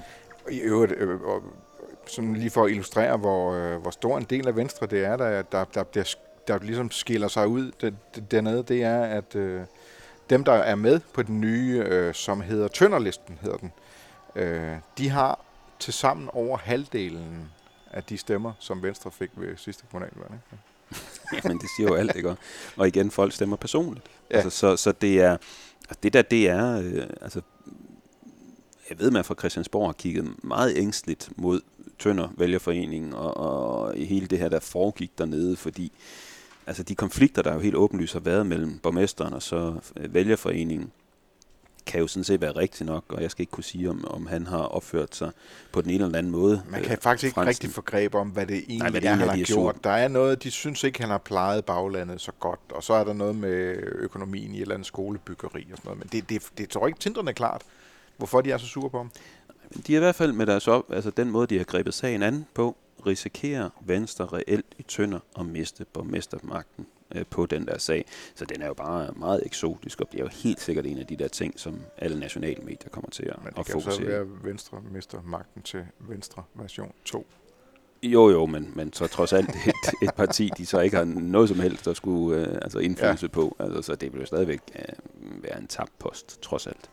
I øvrigt, øh, og sådan lige for at illustrere, hvor, øh, hvor stor en del af Venstre det er, der, der, der, der, der ligesom skiller sig ud det, det, dernede, det er, at øh, dem, der er med på den nye, øh, som hedder Tønderlisten, hedder den, øh, de har tilsammen over halvdelen af de stemmer, som Venstre fik ved sidste kommunalvalg. Ikke? Ja, men det siger jo alt, ikke? Og igen, folk stemmer personligt. Ja. Altså, så, så det er, det der, det er, øh, altså, jeg ved, man fra Christiansborg har kigget meget ængstligt mod Tønder Vælgerforeningen og, og hele det her, der foregik dernede, fordi altså de konflikter, der jo helt åbenlyst har været mellem borgmesteren og så øh, Vælgerforeningen, kan jo sådan set være rigtigt nok, og jeg skal ikke kunne sige, om, om han har opført sig på den ene eller anden måde. Man kan øh, faktisk ikke Fransen. rigtig få greb om, hvad det egentlig Nej, hvad det er, han er, har de er gjort. sur. Der er noget, de synes ikke, han har plejet baglandet så godt, og så er der noget med økonomien i et eller andet skolebyggeri og sådan noget, men det, det, det tror ikke tindrende klart, hvorfor de er så sure på ham. De er i hvert fald med deres op, altså den måde, de har grebet sagen an på, risikerer Venstre reelt i Tønder at miste borgmestermagten øh, på den der sag. Så den er jo bare meget eksotisk, og bliver jo helt sikkert en af de der ting, som alle nationale medier kommer til at, Men at det kan fokusere. så være, at Venstre mister magten til Venstre version to. Jo, jo, men, men så trods alt et, et parti, de så ikke har noget som helst, der skulle øh, altså indflydelse ja. på. Altså, så det vil jo stadigvæk øh, være en tabt post, trods alt.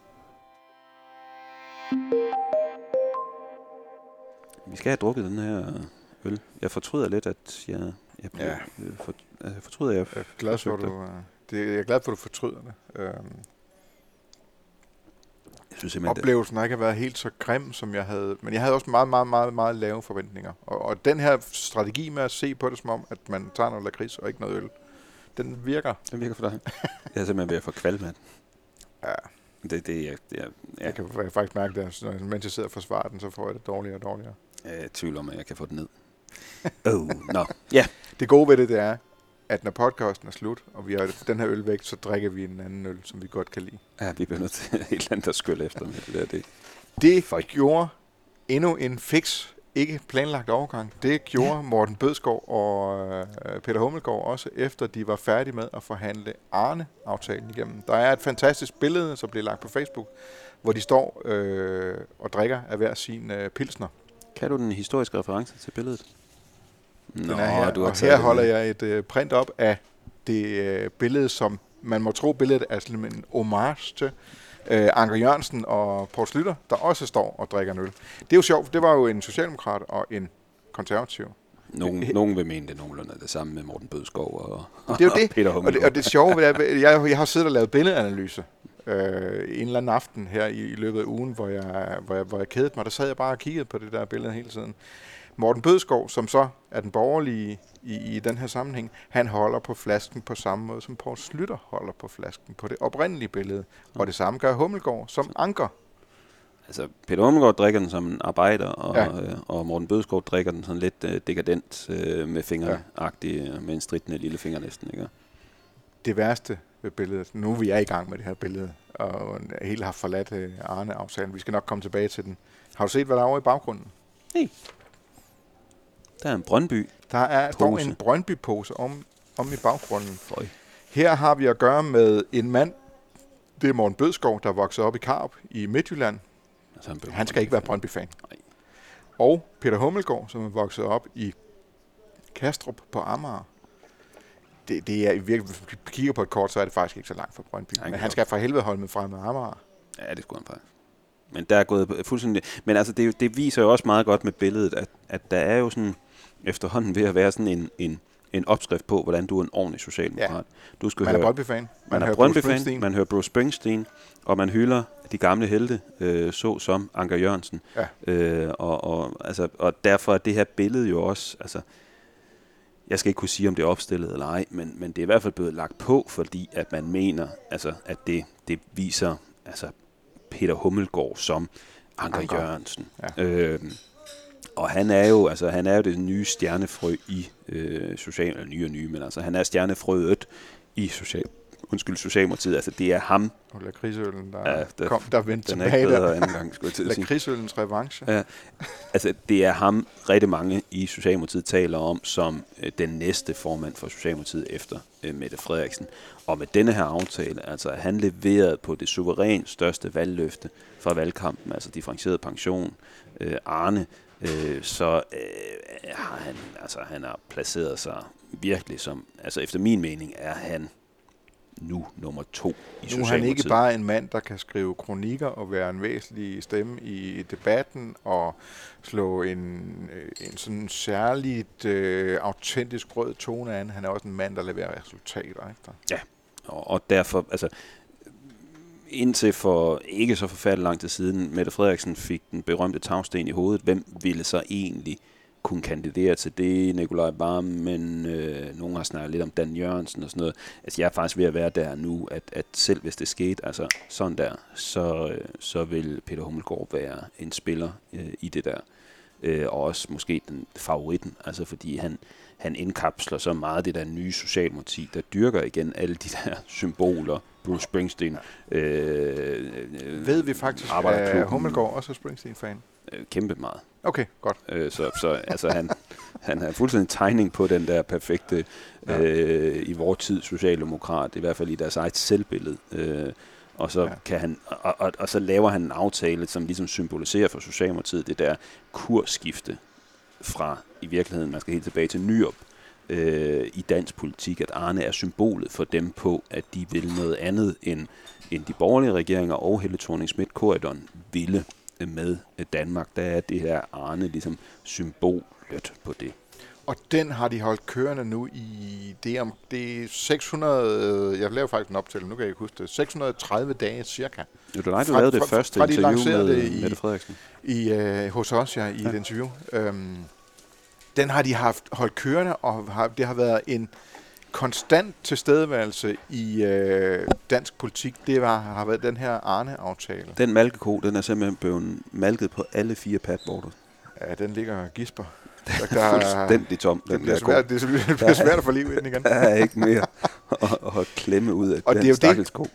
Vi skal have drukket den her øl. Jeg fortryder lidt, at jeg... Jeg, blev, Ja. for, jeg fortryder, at jeg... Jeg er glad for, at du, øh, det, jeg er glad for, at du fortryder det. Øhm, Jeg synes simpelthen, oplevelsen har ikke været helt så grim, som jeg havde. Men jeg havde også meget, meget, meget, meget lave forventninger. Og, og den her strategi med at se på det som om, at man tager noget lakrids og ikke noget øl, den virker. den virker for dig. Jeg er simpelthen ved at få kvalme af den. Ja. Det, det, jeg, jeg, Ja. jeg, Jeg kan faktisk mærke det, at mens jeg sidder og forsvarer den, så får jeg det dårligere og dårligere. jeg er i tvivl om, at jeg kan få den ned. Oh, nå. Ja. Det gode ved det, det er, at når podcasten er slut, og vi har den her øl væk, så drikker vi en anden øl, som vi godt kan lide. Ja, vi bliver nødt til et eller andet, der skylle efter med det der. Det. Det gjorde endnu en fix, ikke planlagt overgang. Det gjorde Morten Bødskov og øh, Peter Hummelgaard også, efter de var færdige med at forhandle Arne-aftalen igennem. Der er et fantastisk billede, som bliver lagt på Facebook, hvor de står øh, og drikker af hver sin øh, pilsner. Kan du den historiske reference til billedet? Den er her, du har og taget her den. holder jeg et øh, print op af det øh, billede, som man må tro billedet er sådan en homage til øh, Anker Jørgensen og Poul Schlüter, der også står og drikker en øl. Det er jo sjovt, for det var jo en socialdemokrat og en konservativ. Nogen, nogen vil mene det nogenlunde det samme med Morten Bødskov og, Det er jo det, Peter og det, Hummelgaard. og det sjove er, at jeg, jeg har siddet og lavet billedanalyse øh, en eller anden aften her i, i løbet af ugen, hvor jeg, hvor, jeg, hvor jeg kædede mig. Der sad jeg bare og kiggede på det der billede hele tiden. Morten Bødskov, som så er den borgerlige i, i den her sammenhæng, han holder på flasken på samme måde, som Poul Schlüter holder på flasken på det oprindelige billede. Og det samme gør Hummelgaard som Anker. Altså, Peter Hummelgaard drikker den som en arbejder, og, Ja. øh, og Morten Bødskov drikker den sådan lidt øh, dekadent øh, med fingeragtig, ja. med en stridende lille finger næsten, ikke? Det værste ved billedet, nu er vi er i gang med det her billede, og helt har forladt øh, Arne-aftalen. Vi skal nok komme tilbage til den. Har du set, hvad der er over i baggrunden? Hey. Der er en Brøndby. Der er dog Pose. en Brøndby-pose om, om i baggrunden. Føj. Her har vi at gøre med en mand, det er Morten Bødskov, der er vokset op i Karup i Midtjylland. Altså, han, Han skal ikke være Brøndby-fan. Nej. Og Peter Hummelgaard, som er vokset op i Kastrup på Amager. Det, det er i virkeligheden, hvis vi kigger på et kort, så er det faktisk ikke så langt fra Brøndby. Nej, Men han skal fra helvede holde med frem med Amager. Ja, det skulle han faktisk. Men der er gået fuldstændig... Men altså, det, er jo- det viser jo også meget godt med billedet, at, at der er jo sådan efterhånden ved at være sådan en, en, en opskrift på, hvordan du er en ordentlig socialdemokrat. Ja. Du skal Man er høre, Brøndby-fan. Man, man er hører Bruce Brøndby-fan, Springsteen. man hører Bruce Springsteen, og man hylder de gamle helte, øh, så som Anker Jørgensen. Ja. Øh, og, og, altså, og derfor er det her billede jo også... Altså, jeg skal ikke kunne sige, om det er opstillet eller ej, men, men det er i hvert fald blevet lagt på, fordi at man mener, altså, at det, det viser altså, Peter Hummelgaard som Anker, Anker. Jørgensen. Ja. Øh, og han er jo, altså, han er jo det nye stjernefrø i øh, social, eller nye og nye, men altså, han er stjernefrøet i social, undskyld, Socialdemokratiet. Altså, det er ham. Og lakridsøllen, der, Ja, ja, der- kom, der vendte Den er tilbage ikke bedre der. anden gang, skulle jeg til at sige. Lakridsøllens revanche. Ja, altså det er ham, rigtig mange i Socialdemokratiet taler om, som øh, den næste formand for Socialdemokratiet efter øh, Mette Frederiksen. Og med denne her aftale, altså at han leverede på det suverænt største valgløfte fra valgkampen, altså differentieret pension, øh, Arne, øh, så øh, har han, altså han har placeret sig virkelig som, altså efter min mening er han nu nummer to i Socialdemokratiet. Nu er han ikke bare en mand, der kan skrive kronikker og være en væsentlig stemme i debatten og slå en, en sådan særligt øh, autentisk rød tone an. Han er også en mand, der leverer resultater. Ikke? Ja, og, og derfor, altså indtil for ikke så forfærdeligt lang tid siden, Mette Frederiksen fik den berømte tagsten i hovedet, hvem ville så egentlig kunne kandidere til det? Nikolaj Wammen, øh, nogen har snakket lidt om Dan Jørgensen og sådan noget. Altså jeg er faktisk ved at være der nu, at, at selv hvis det skete, altså sådan der, så, øh, så vil Peter Hummelgaard være en spiller øh, i det der. Øh, og også måske den favoritten, altså fordi han, han indkapsler så meget det der nye Socialdemokrati, der dyrker igen alle de der symboler. Bruce Springsteen. Øh, øh, Ved vi faktisk, at Hummelgaard også er Springsteen-fan? Øh, kæmpe meget. Okay, godt. Øh, så så altså, han, han har fuldstændig tegning på den der perfekte, ja. øh, i vores tid, socialdemokrat, i hvert fald i deres eget selvbillede. Øh, og, så ja. kan han, og, og, og så laver han en aftale, som ligesom symboliserer for Socialdemokratiet det der kursskifte fra, i virkeligheden, man skal helt tilbage til Nyrup, Øh, i dansk politik, at Arne er symbolet for dem på, at de vil noget andet, end, end de borgerlige regeringer og Helle Thorning-Schmidt-korridoren ville med Danmark. Der er det her Arne ligesom symbolet på det. Og den har de holdt kørende nu i det om det er seks hundrede, jeg laver faktisk en optælling, nu kan jeg ikke huske det, seks hundrede og tredive dage cirka. Jo, det var dig, du lavede det fra, første fra interview med i, Mette Frederiksen. I, øh, hos os, ja, i ja. et interview. Øhm, Den har de haft holdt kørende, og har, det har været en konstant tilstedeværelse i øh, dansk politik. Det var, har været den her Arne-aftale. Den malkeko, den er simpelthen blevet malket på alle fire padborder. Ja, den ligger og gisper. Der, der er fuldstændig tom. Den, den bliver svært, det bliver svært at få liv i den igen. Der er ikke mere at, at klemme ud af og den stakkels ko.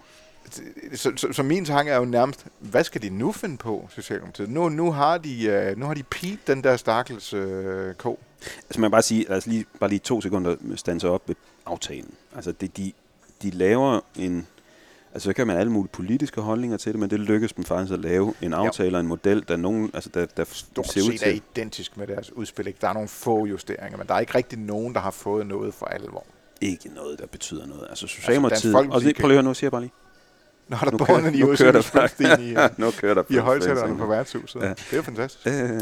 Så, så, så min tanke er jo nærmest, hvad skal de nu finde på, Socialdemokratiet? Nu, nu har de, uh, nu har de piget den der stakkels uh, ko. Altså man kan bare sige, altså lige, bare lige to sekunder standse op ved aftalen. Altså det, de, de laver en, altså så kan man alle mulige politiske holdninger til det, men det lykkes dem faktisk at lave en aftale og en model, der nogen, altså der, der Stort ser ud til er identisk med deres udspil. Der er nogle få justeringer, men der er ikke rigtig nogen, der har fået noget for alvor. Ikke noget, der betyder noget. Altså Socialdemokratiet, altså, og så, prøv lige at høre nu, siger jeg bare lige. Nå, der borgerne i Springsteen i, nu kører der i højtalerne på værtshuset. Ja. Det er jo fantastisk. Øh,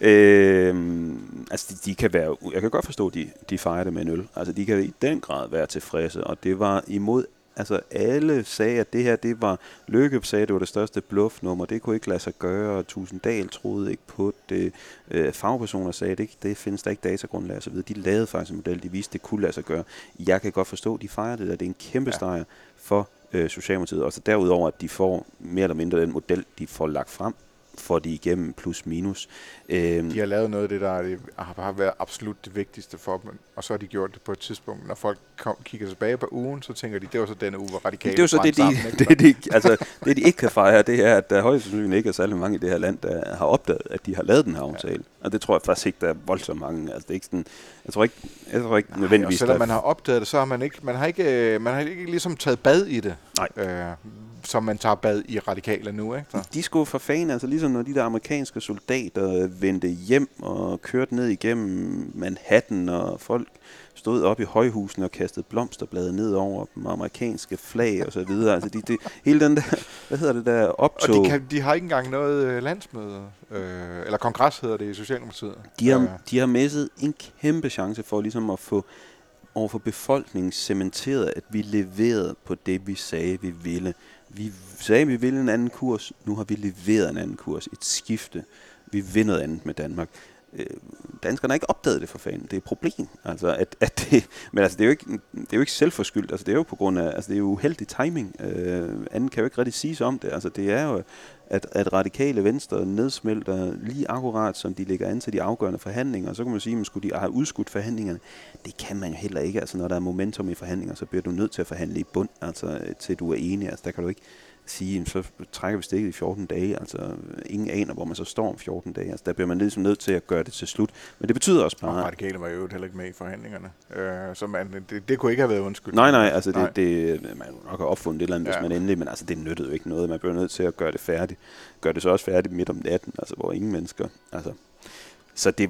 øh, altså, de, de kan være, jeg kan godt forstå, at de, de fejrer det med en øl. Altså, de kan i den grad være tilfredse, og det var imod, altså alle sagde, at det her, det var, Løkke sagde, det var det største bluffnummer, det kunne ikke lade sig gøre, og Tusinddal troede ikke på det, øh, fagpersoner sagde, det, det findes der ikke datagrundlag og så videre. De lavede faktisk en model, de viste, det kunne lade sig gøre. Jeg kan godt forstå, at de fejrer det der, det er en kæmpe stejr ja. for Øh, Socialdemokratiet, og så derudover, at de får mere eller mindre den model, de får lagt frem, får de igennem plus minus. Øhm, de har lavet noget af det, der det har været absolut det vigtigste for dem, og så har de gjort det på et tidspunkt. Når folk kom, kigger tilbage på ugen, så tænker de, det var så denne uge, hvor radikale det er så det, de, det, de, altså, det, de ikke kan fejre, det er, at der højst sandsynligt ikke er særlig mange i det her land, der har opdaget, at de har lavet den her aftale. Ja. Og det tror jeg faktisk ikke, der er voldsomt mange. Altså, det er ikke sådan, jeg tror ikke, jeg tror ikke Nej, nødvendigvis... selvom man har opdaget det, så har man ikke, man har ikke, man har ikke ligesom taget bad i det. Nej. Øh, som man tager bad i radikale nu, ikke? Så. De skulle for fan, altså ligesom når de der amerikanske soldater vendte hjem og kørte ned igennem Manhattan, og folk stod op i højhusene og kastede blomsterblade ned over dem, amerikanske flag og så videre. Altså de, de, hele den der, hvad hedder det der, optog... Og de, kan, de har ikke engang noget landsmøde, øh, eller kongres hedder det i Socialdemokratiet. De har, øh. de har misset en kæmpe chance for ligesom at få overfor befolkningen cementeret, at vi leverede på det, vi sagde, vi ville. Vi sagde, vi ville en anden kurs. Nu har vi leveret en anden kurs. Et skifte. Vi vil noget andet med Danmark. Øh, danskerne har ikke opdaget det for fanden. Det er et problem. Altså, at, at det, men altså, det er jo ikke, det er jo ikke selvforskyldt. Altså, det er jo på grund af, altså, det er jo uheldig timing. Øh, anden kan jo ikke rigtig sige om det. Altså, det er jo, at, at radikale venstre nedsmelter lige akkurat, som de ligger an til de afgørende forhandlinger. Og så kan man sige, at skulle de have udskudt forhandlingerne. Det kan man jo heller ikke. Altså, når der er momentum i forhandlinger, så bliver du nødt til at forhandle i bund, altså, til du er enig. Altså, der kan du ikke sige, så trækker vi stikket i fjorten dage. Altså, ingen aner, hvor man så står om fjorten dage. Altså, der bliver man ligesom nødt til at gøre det til slut. Men det betyder også bare... Og radikale var jo heller ikke med i forhandlingerne. Øh, så man, det, det kunne ikke have været undskyldt. Nej, nej, altså nej. Det, det, man nok har opfundet et eller andet, ja. hvis man endelig, men altså, det nyttede jo ikke noget. Man bliver nødt til at gøre det færdigt. Gør det så også færdigt midt om natten, altså, hvor ingen mennesker... Altså. Så det var...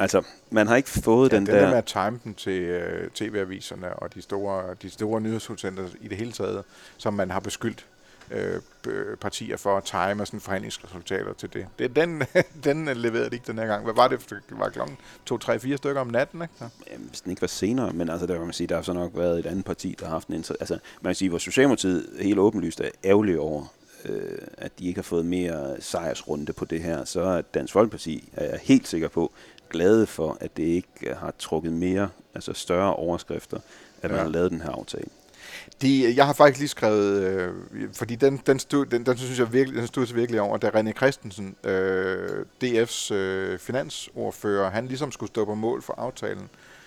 Altså, man har ikke fået ja, den, den der... der med at time den til uh, tv-aviserne og de store, de store nyhedsudsender i det hele taget, som man har beskyldt uh, partier for at time sådan forhandlingsresultater til det. det den, den leverede de ikke den her gang. Hvad var det? Det var klokken to, tre, fire stykker om natten, ikke? Så. Jamen, hvis den ikke var senere, men altså, der kan man sige, der har så nok været et andet parti, der har haft en inter... Altså, man kan sige, hvor Socialdemokratiet helt åbenlyst er ærgerlig over, øh, at de ikke har fået mere sejrsrunde på det her, så er Dansk Folkeparti, er jeg helt sikker på, glade for, at det ikke har trukket mere, altså større overskrifter, at man ja. har lavet den her aftale. De, jeg har faktisk lige skrevet, øh, fordi den, den, stod, den, den synes jeg virkelig, den stod så virkelig over, da René Christensen, øh, D F's øh, finansordfører, han ligesom skulle stå på mål for aftalen,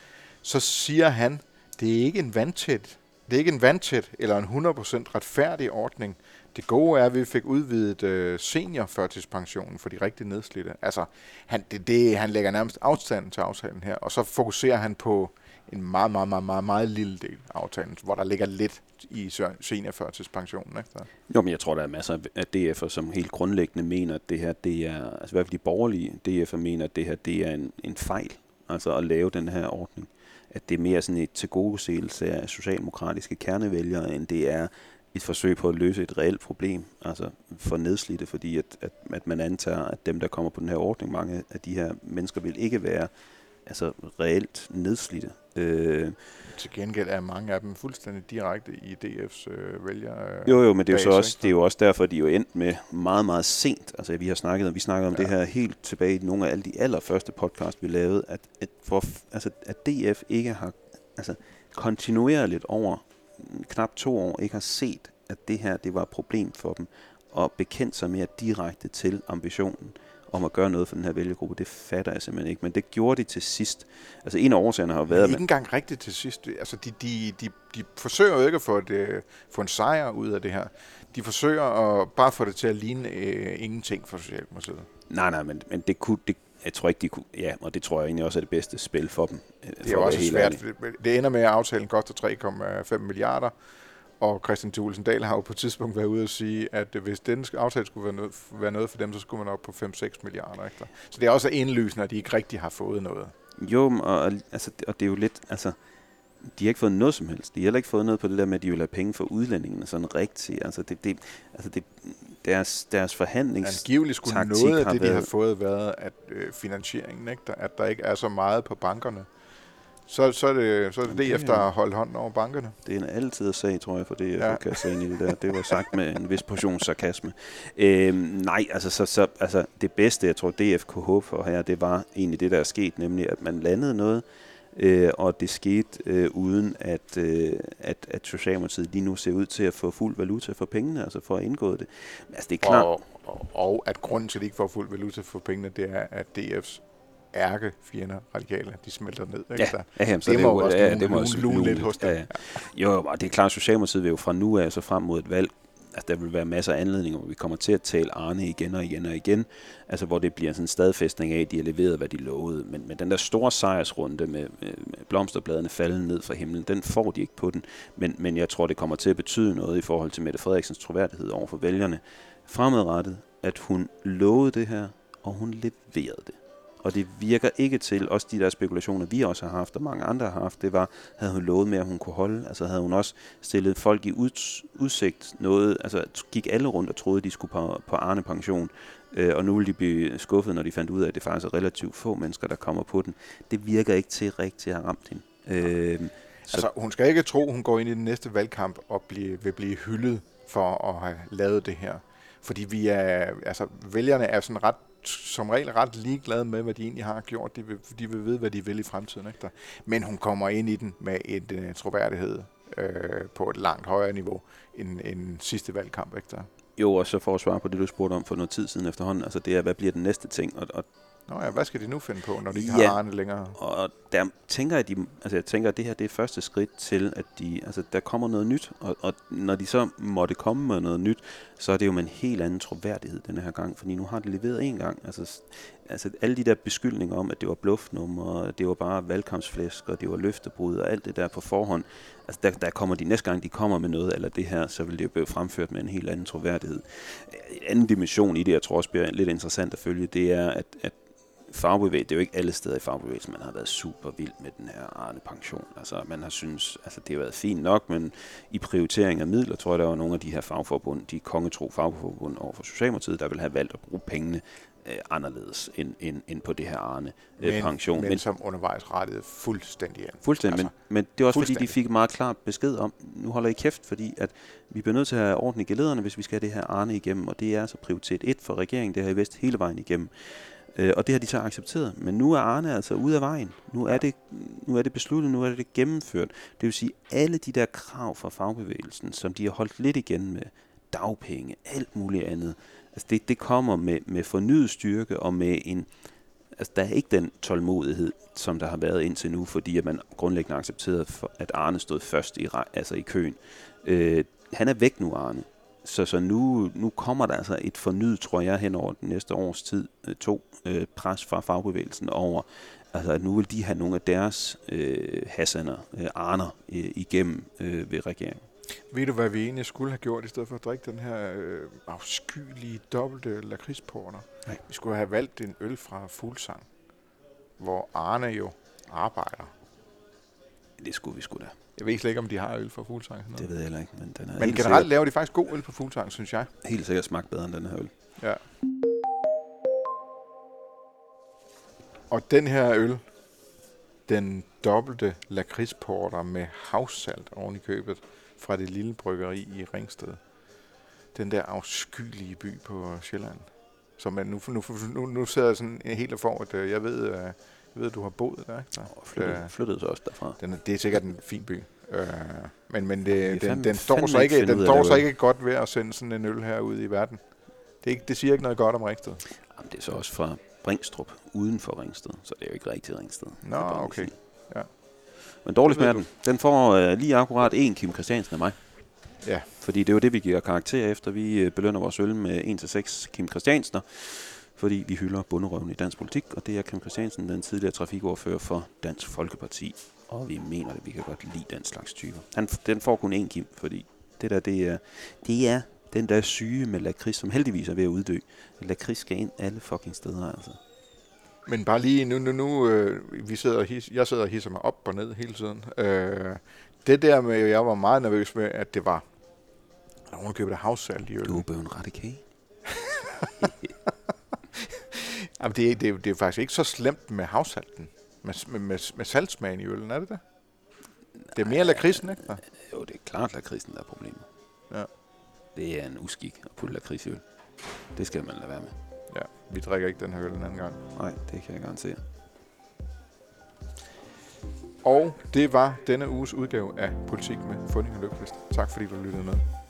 så siger han, det er ikke en vandtæt, det er ikke en vandtæt eller en hundrede procent retfærdig ordning. Det gode er, at vi fik udvidet øh, seniorførtidspensionen for de rigtig nedslidte. Altså, han, det, det, han lægger nærmest afstanden til aftalen her, og så fokuserer han på en meget, meget, meget, meget, meget lille del af aftalen, hvor der ligger lidt i seniorførtidspensionen. Ikke? Jo, men jeg tror, der er masser af D F'er, som helt grundlæggende mener, at det her, det er, altså i hvert fald de borgerlige D F'er mener, at det her, det er en, en fejl, altså at lave den her ordning. At det er mere sådan et tilgodeseelse af socialdemokratiske kernevælgere, end det er et forsøg på at løse et reelt problem, altså for nedslidte, fordi at, at, at man antager, at dem, der kommer på den her ordning, mange af de her mennesker vil ikke være altså reelt nedslidte. Øh, Til gengæld er mange af dem fuldstændig direkte i D F's øh, vælger. Øh, jo, jo, men det er jo, så base, også, det er jo også derfor, at de er jo endt med meget, meget sent. Altså vi har snakket, vi snakkede om ja. det her helt tilbage i nogle af alle de allerførste podcast, vi lavede, at, at, for, altså, at D F ikke har altså, kontinuerligt over knap to år ikke har set, at det her det var et problem for dem, og bekendt sig mere direkte til ambitionen om at gøre noget for den her vælgergruppe, det fatter jeg simpelthen ikke. Men det gjorde de til sidst. Altså en af årsagerne har været... Ikke engang rigtigt til sidst. Altså de, de, de, de forsøger jo ikke at få, et, få en sejr ud af det her. De forsøger at bare få det til at ligne øh, ingenting for Socialdemokratiet. Nej, nej, men, men det kunne... Det, jeg tror ikke, de kunne... Ja, og det tror jeg egentlig også er det bedste spil for dem. Det er også svært. Det ender med, at aftalen koster tre komma fem milliarder. Og Kristian Thulesen Dahl har jo på et tidspunkt været ude at sige, at hvis den aftale skulle være noget, være noget for dem, så skulle man op på fem til seks milliarder. Ikke? Så det er også indlysende, at de ikke rigtig har fået noget. Jo, og, altså, og det er jo lidt... Altså, de har ikke fået noget som helst. De har heller ikke fået noget på det der med, at de vil have penge for udlændingene, sådan rigtigt. Altså, det, det, altså det, deres, deres forhandlingstaktik angiveligt skulle noget af det, de har fået, været at øh, finansieringen, ikke? At der ikke er så meget på bankerne. Så, så er det, så er det D F, der har holdt hånden over bankerne. Det er en altid sag, tror jeg, for det, ja. jeg kan sige ind i det der. Det var sagt med en vis portion sarkasme. Øhm, nej, altså, så, så, altså det bedste, jeg tror, D F kunne håbe for her, det var egentlig det, der er sket, nemlig at man landede noget, øh, og det skete øh, uden, at, øh, at, at Socialdemokratiet lige nu ser ud til at få fuld valuta for pengene, altså for at indgå det. Altså det er klart. Og, og, og at grunden til, at de ikke får fuld valuta for pengene, det er, at D F's ærke fjender radikale, de smelter ned. Ikke? Ja, ja, jamen, så det, det må jo også ja, lune, det må lune, lune lidt hos dem. Ja, ja. Jo, og det er klart, at Socialdemokratiet vil jo fra nu af så frem mod et valg, altså der vil være masser af anledninger, hvor vi kommer til at tale Arne igen og igen og igen, altså hvor det bliver sådan en stadfæstning af, at de har leveret, hvad de lovede. Men, men den der store sejrsrunde med, med blomsterbladene falden ned fra himlen, den får de ikke på den. Men, men jeg tror, det kommer til at betyde noget i forhold til Mette Frederiksens troværdighed over for vælgerne fremadrettet, at hun lovede det her, og hun leverede det. Og det virker ikke til, også de der spekulationer, vi også har haft, og mange andre har haft, det var, havde hun lovet med, at hun kunne holde. Altså havde hun også stillet folk i udsigt noget, altså gik alle rundt og troede, de skulle på, på Arne-pension, øh, og nu ville de blive skuffet, når de fandt ud af, at det faktisk er relativt få mennesker, der kommer på den. Det virker ikke til rigtigt at have ramt hende. Øh, så altså, hun skal ikke tro, hun går ind i den næste valgkamp og blive, vil blive hyldet for at have lavet det her. Fordi vi er, altså vælgerne er sådan ret, som regel ret ligeglade med, hvad de egentlig har gjort. De vil, de vil vide, hvad de vil i fremtiden. Ikke? Men hun kommer ind i den med en uh, troværdighed øh, på et langt højere niveau end en sidste valgkamp. Ikke? Jo, og så for at svare på det, du spurgte om for noget tid siden efterhånden, altså det er, hvad bliver den næste ting? Og, og Nå ja, hvad skal de nu finde på, når de ikke ja, har Arne længere? Og der tænker jeg, de, altså jeg tænker, at det her det er første skridt til, at de, altså der kommer noget nyt, og, og når de så måtte komme med noget nyt, så er det jo med en helt anden troværdighed denne her gang, fordi nu har de leveret en gang. Altså, altså alle de der beskyldninger om, at det var bluffnummer, det var bare valgkampsflæsk, og det var løftebrud og alt det der på forhånd, altså der, der kommer de næste gang, de kommer med noget, eller det her, så vil det jo blive fremført med en helt anden troværdighed. En anden dimension i det, jeg tror også bliver lidt interessant at følge, det er, at, at fagbevægelsen, det er jo ikke alle steder i fagbevægelsen, man har været super vild med den her Arne-pension. Altså, man har synes, altså det har været fint nok, men i prioritering af midler, tror jeg, der var nogle af de her fagforbund, de kongetro fagforbund over for Socialdemokratiet, der vil have valgt at bruge pengene øh, anderledes end, end, end på det her Arne-pension. Øh, men, men som undervejs rettede fuldstændig an. Fuldstændig, altså, men, men det er også fordi, de fik meget klar besked om, nu holder I kæft, fordi at vi bliver nødt til at have orden i gelederne, hvis vi skal have det her Arne igennem, og det er altså prioritet et for regeringen, det har I vidst hele vejen igennem. Øh, og det har de så accepteret. Men nu er Arne altså ude af vejen. Nu er det, nu er det besluttet, nu er det gennemført. Det vil sige, alle de der krav fra fagbevægelsen, som de har holdt lidt igen med, dagpenge, alt muligt andet, altså det, det kommer med, med fornyet styrke og med en... Altså, der er ikke den tålmodighed, som der har været indtil nu, fordi at man grundlæggende accepterede, for, at Arne stod først i, altså i køen. Øh, han er væk nu, Arne. Så, så nu, nu kommer der altså et fornyet, tror jeg, hen over den næste års tid, øh, to øh, pres fra fagbevægelsen over, altså at nu vil de have nogle af deres øh, hassaner, øh, Arner, øh, igennem øh, ved regeringen. Ved du, hvad vi egentlig skulle have gjort, i stedet for at drikke den her øh, afskyelige dobbelte lakridsporter? Nej. Vi skulle have valgt en øl fra Fuglsang, hvor Arne jo arbejder. Det skulle vi sgu da. Jeg ved slet ikke, om de har øl fra Fuglsang. Det ved jeg heller ikke. Men, den er men generelt sikkert laver de faktisk god øl på Fuglsang, synes jeg. Helt sikkert smagt bedre end den her øl. Ja. Og den her øl, den dobbelte lakridsporter med havsalt oven i købet fra det lille bryggeri i Ringsted. Den der afskyelige by på Sjælland. Så man, nu, nu, nu, nu sidder jeg sådan helt og for, at jeg ved, jeg ved, at du har boet der, ikke? Og flyttede, flyttede så også derfra. Den er, det er sikkert en fin by. Øh, men men det, den, fandme, den står så ikke, den står så ikke godt ved at sende sådan en øl her ud i verden. Det, er ikke, det siger ikke noget godt om Ringsted. Jamen, det er så også fra Bringstrup, uden for Ringsted, så det er jo ikke rigtig Ringsted. Nå, okay. Ja. Men dårlig smager den. Den får øh, lige akkurat en Kim Christiansen af mig. Ja. Fordi det er jo det, vi giver karakter efter. Vi øh, belønner vores øl med en til seks Kim Christiansener, fordi vi hylder bunderøven i dansk politik, og det er Kim Christiansen, den tidligere trafikordfører for Dansk Folkeparti. Og vi mener det, vi kan godt lide den slags typer. Han, den får kun én Kim, fordi det der, det er, det er den der syge med lakrids, som heldigvis er ved at uddø. Lakrids skal ind alle fucking steder, altså. Men bare lige nu, nu, nu øh, vi sidder og his, jeg sidder og hisser mig op og ned hele tiden. Øh, det der med, jeg var meget nervøs med, at det var nogen købte havsalt i øl. Du er blevet en radikal. Jamen, det, er, det, er, det er faktisk ikke så slemt med havsalten. Med, med, med, med saltsmagen i øllen, er det det? Det er mere lakridsen, ikke? Ja. Jo, det er klart lakridsen, der er problemet. Ja. Det er en uskik at putte lakrids i øl. Det skal man lade være med. Ja, vi drikker ikke den her øl en anden gang. Nej, det kan jeg garantere. Og det var denne uges udgave af Politik med Funding og Løkvist. Tak fordi du lyttede med.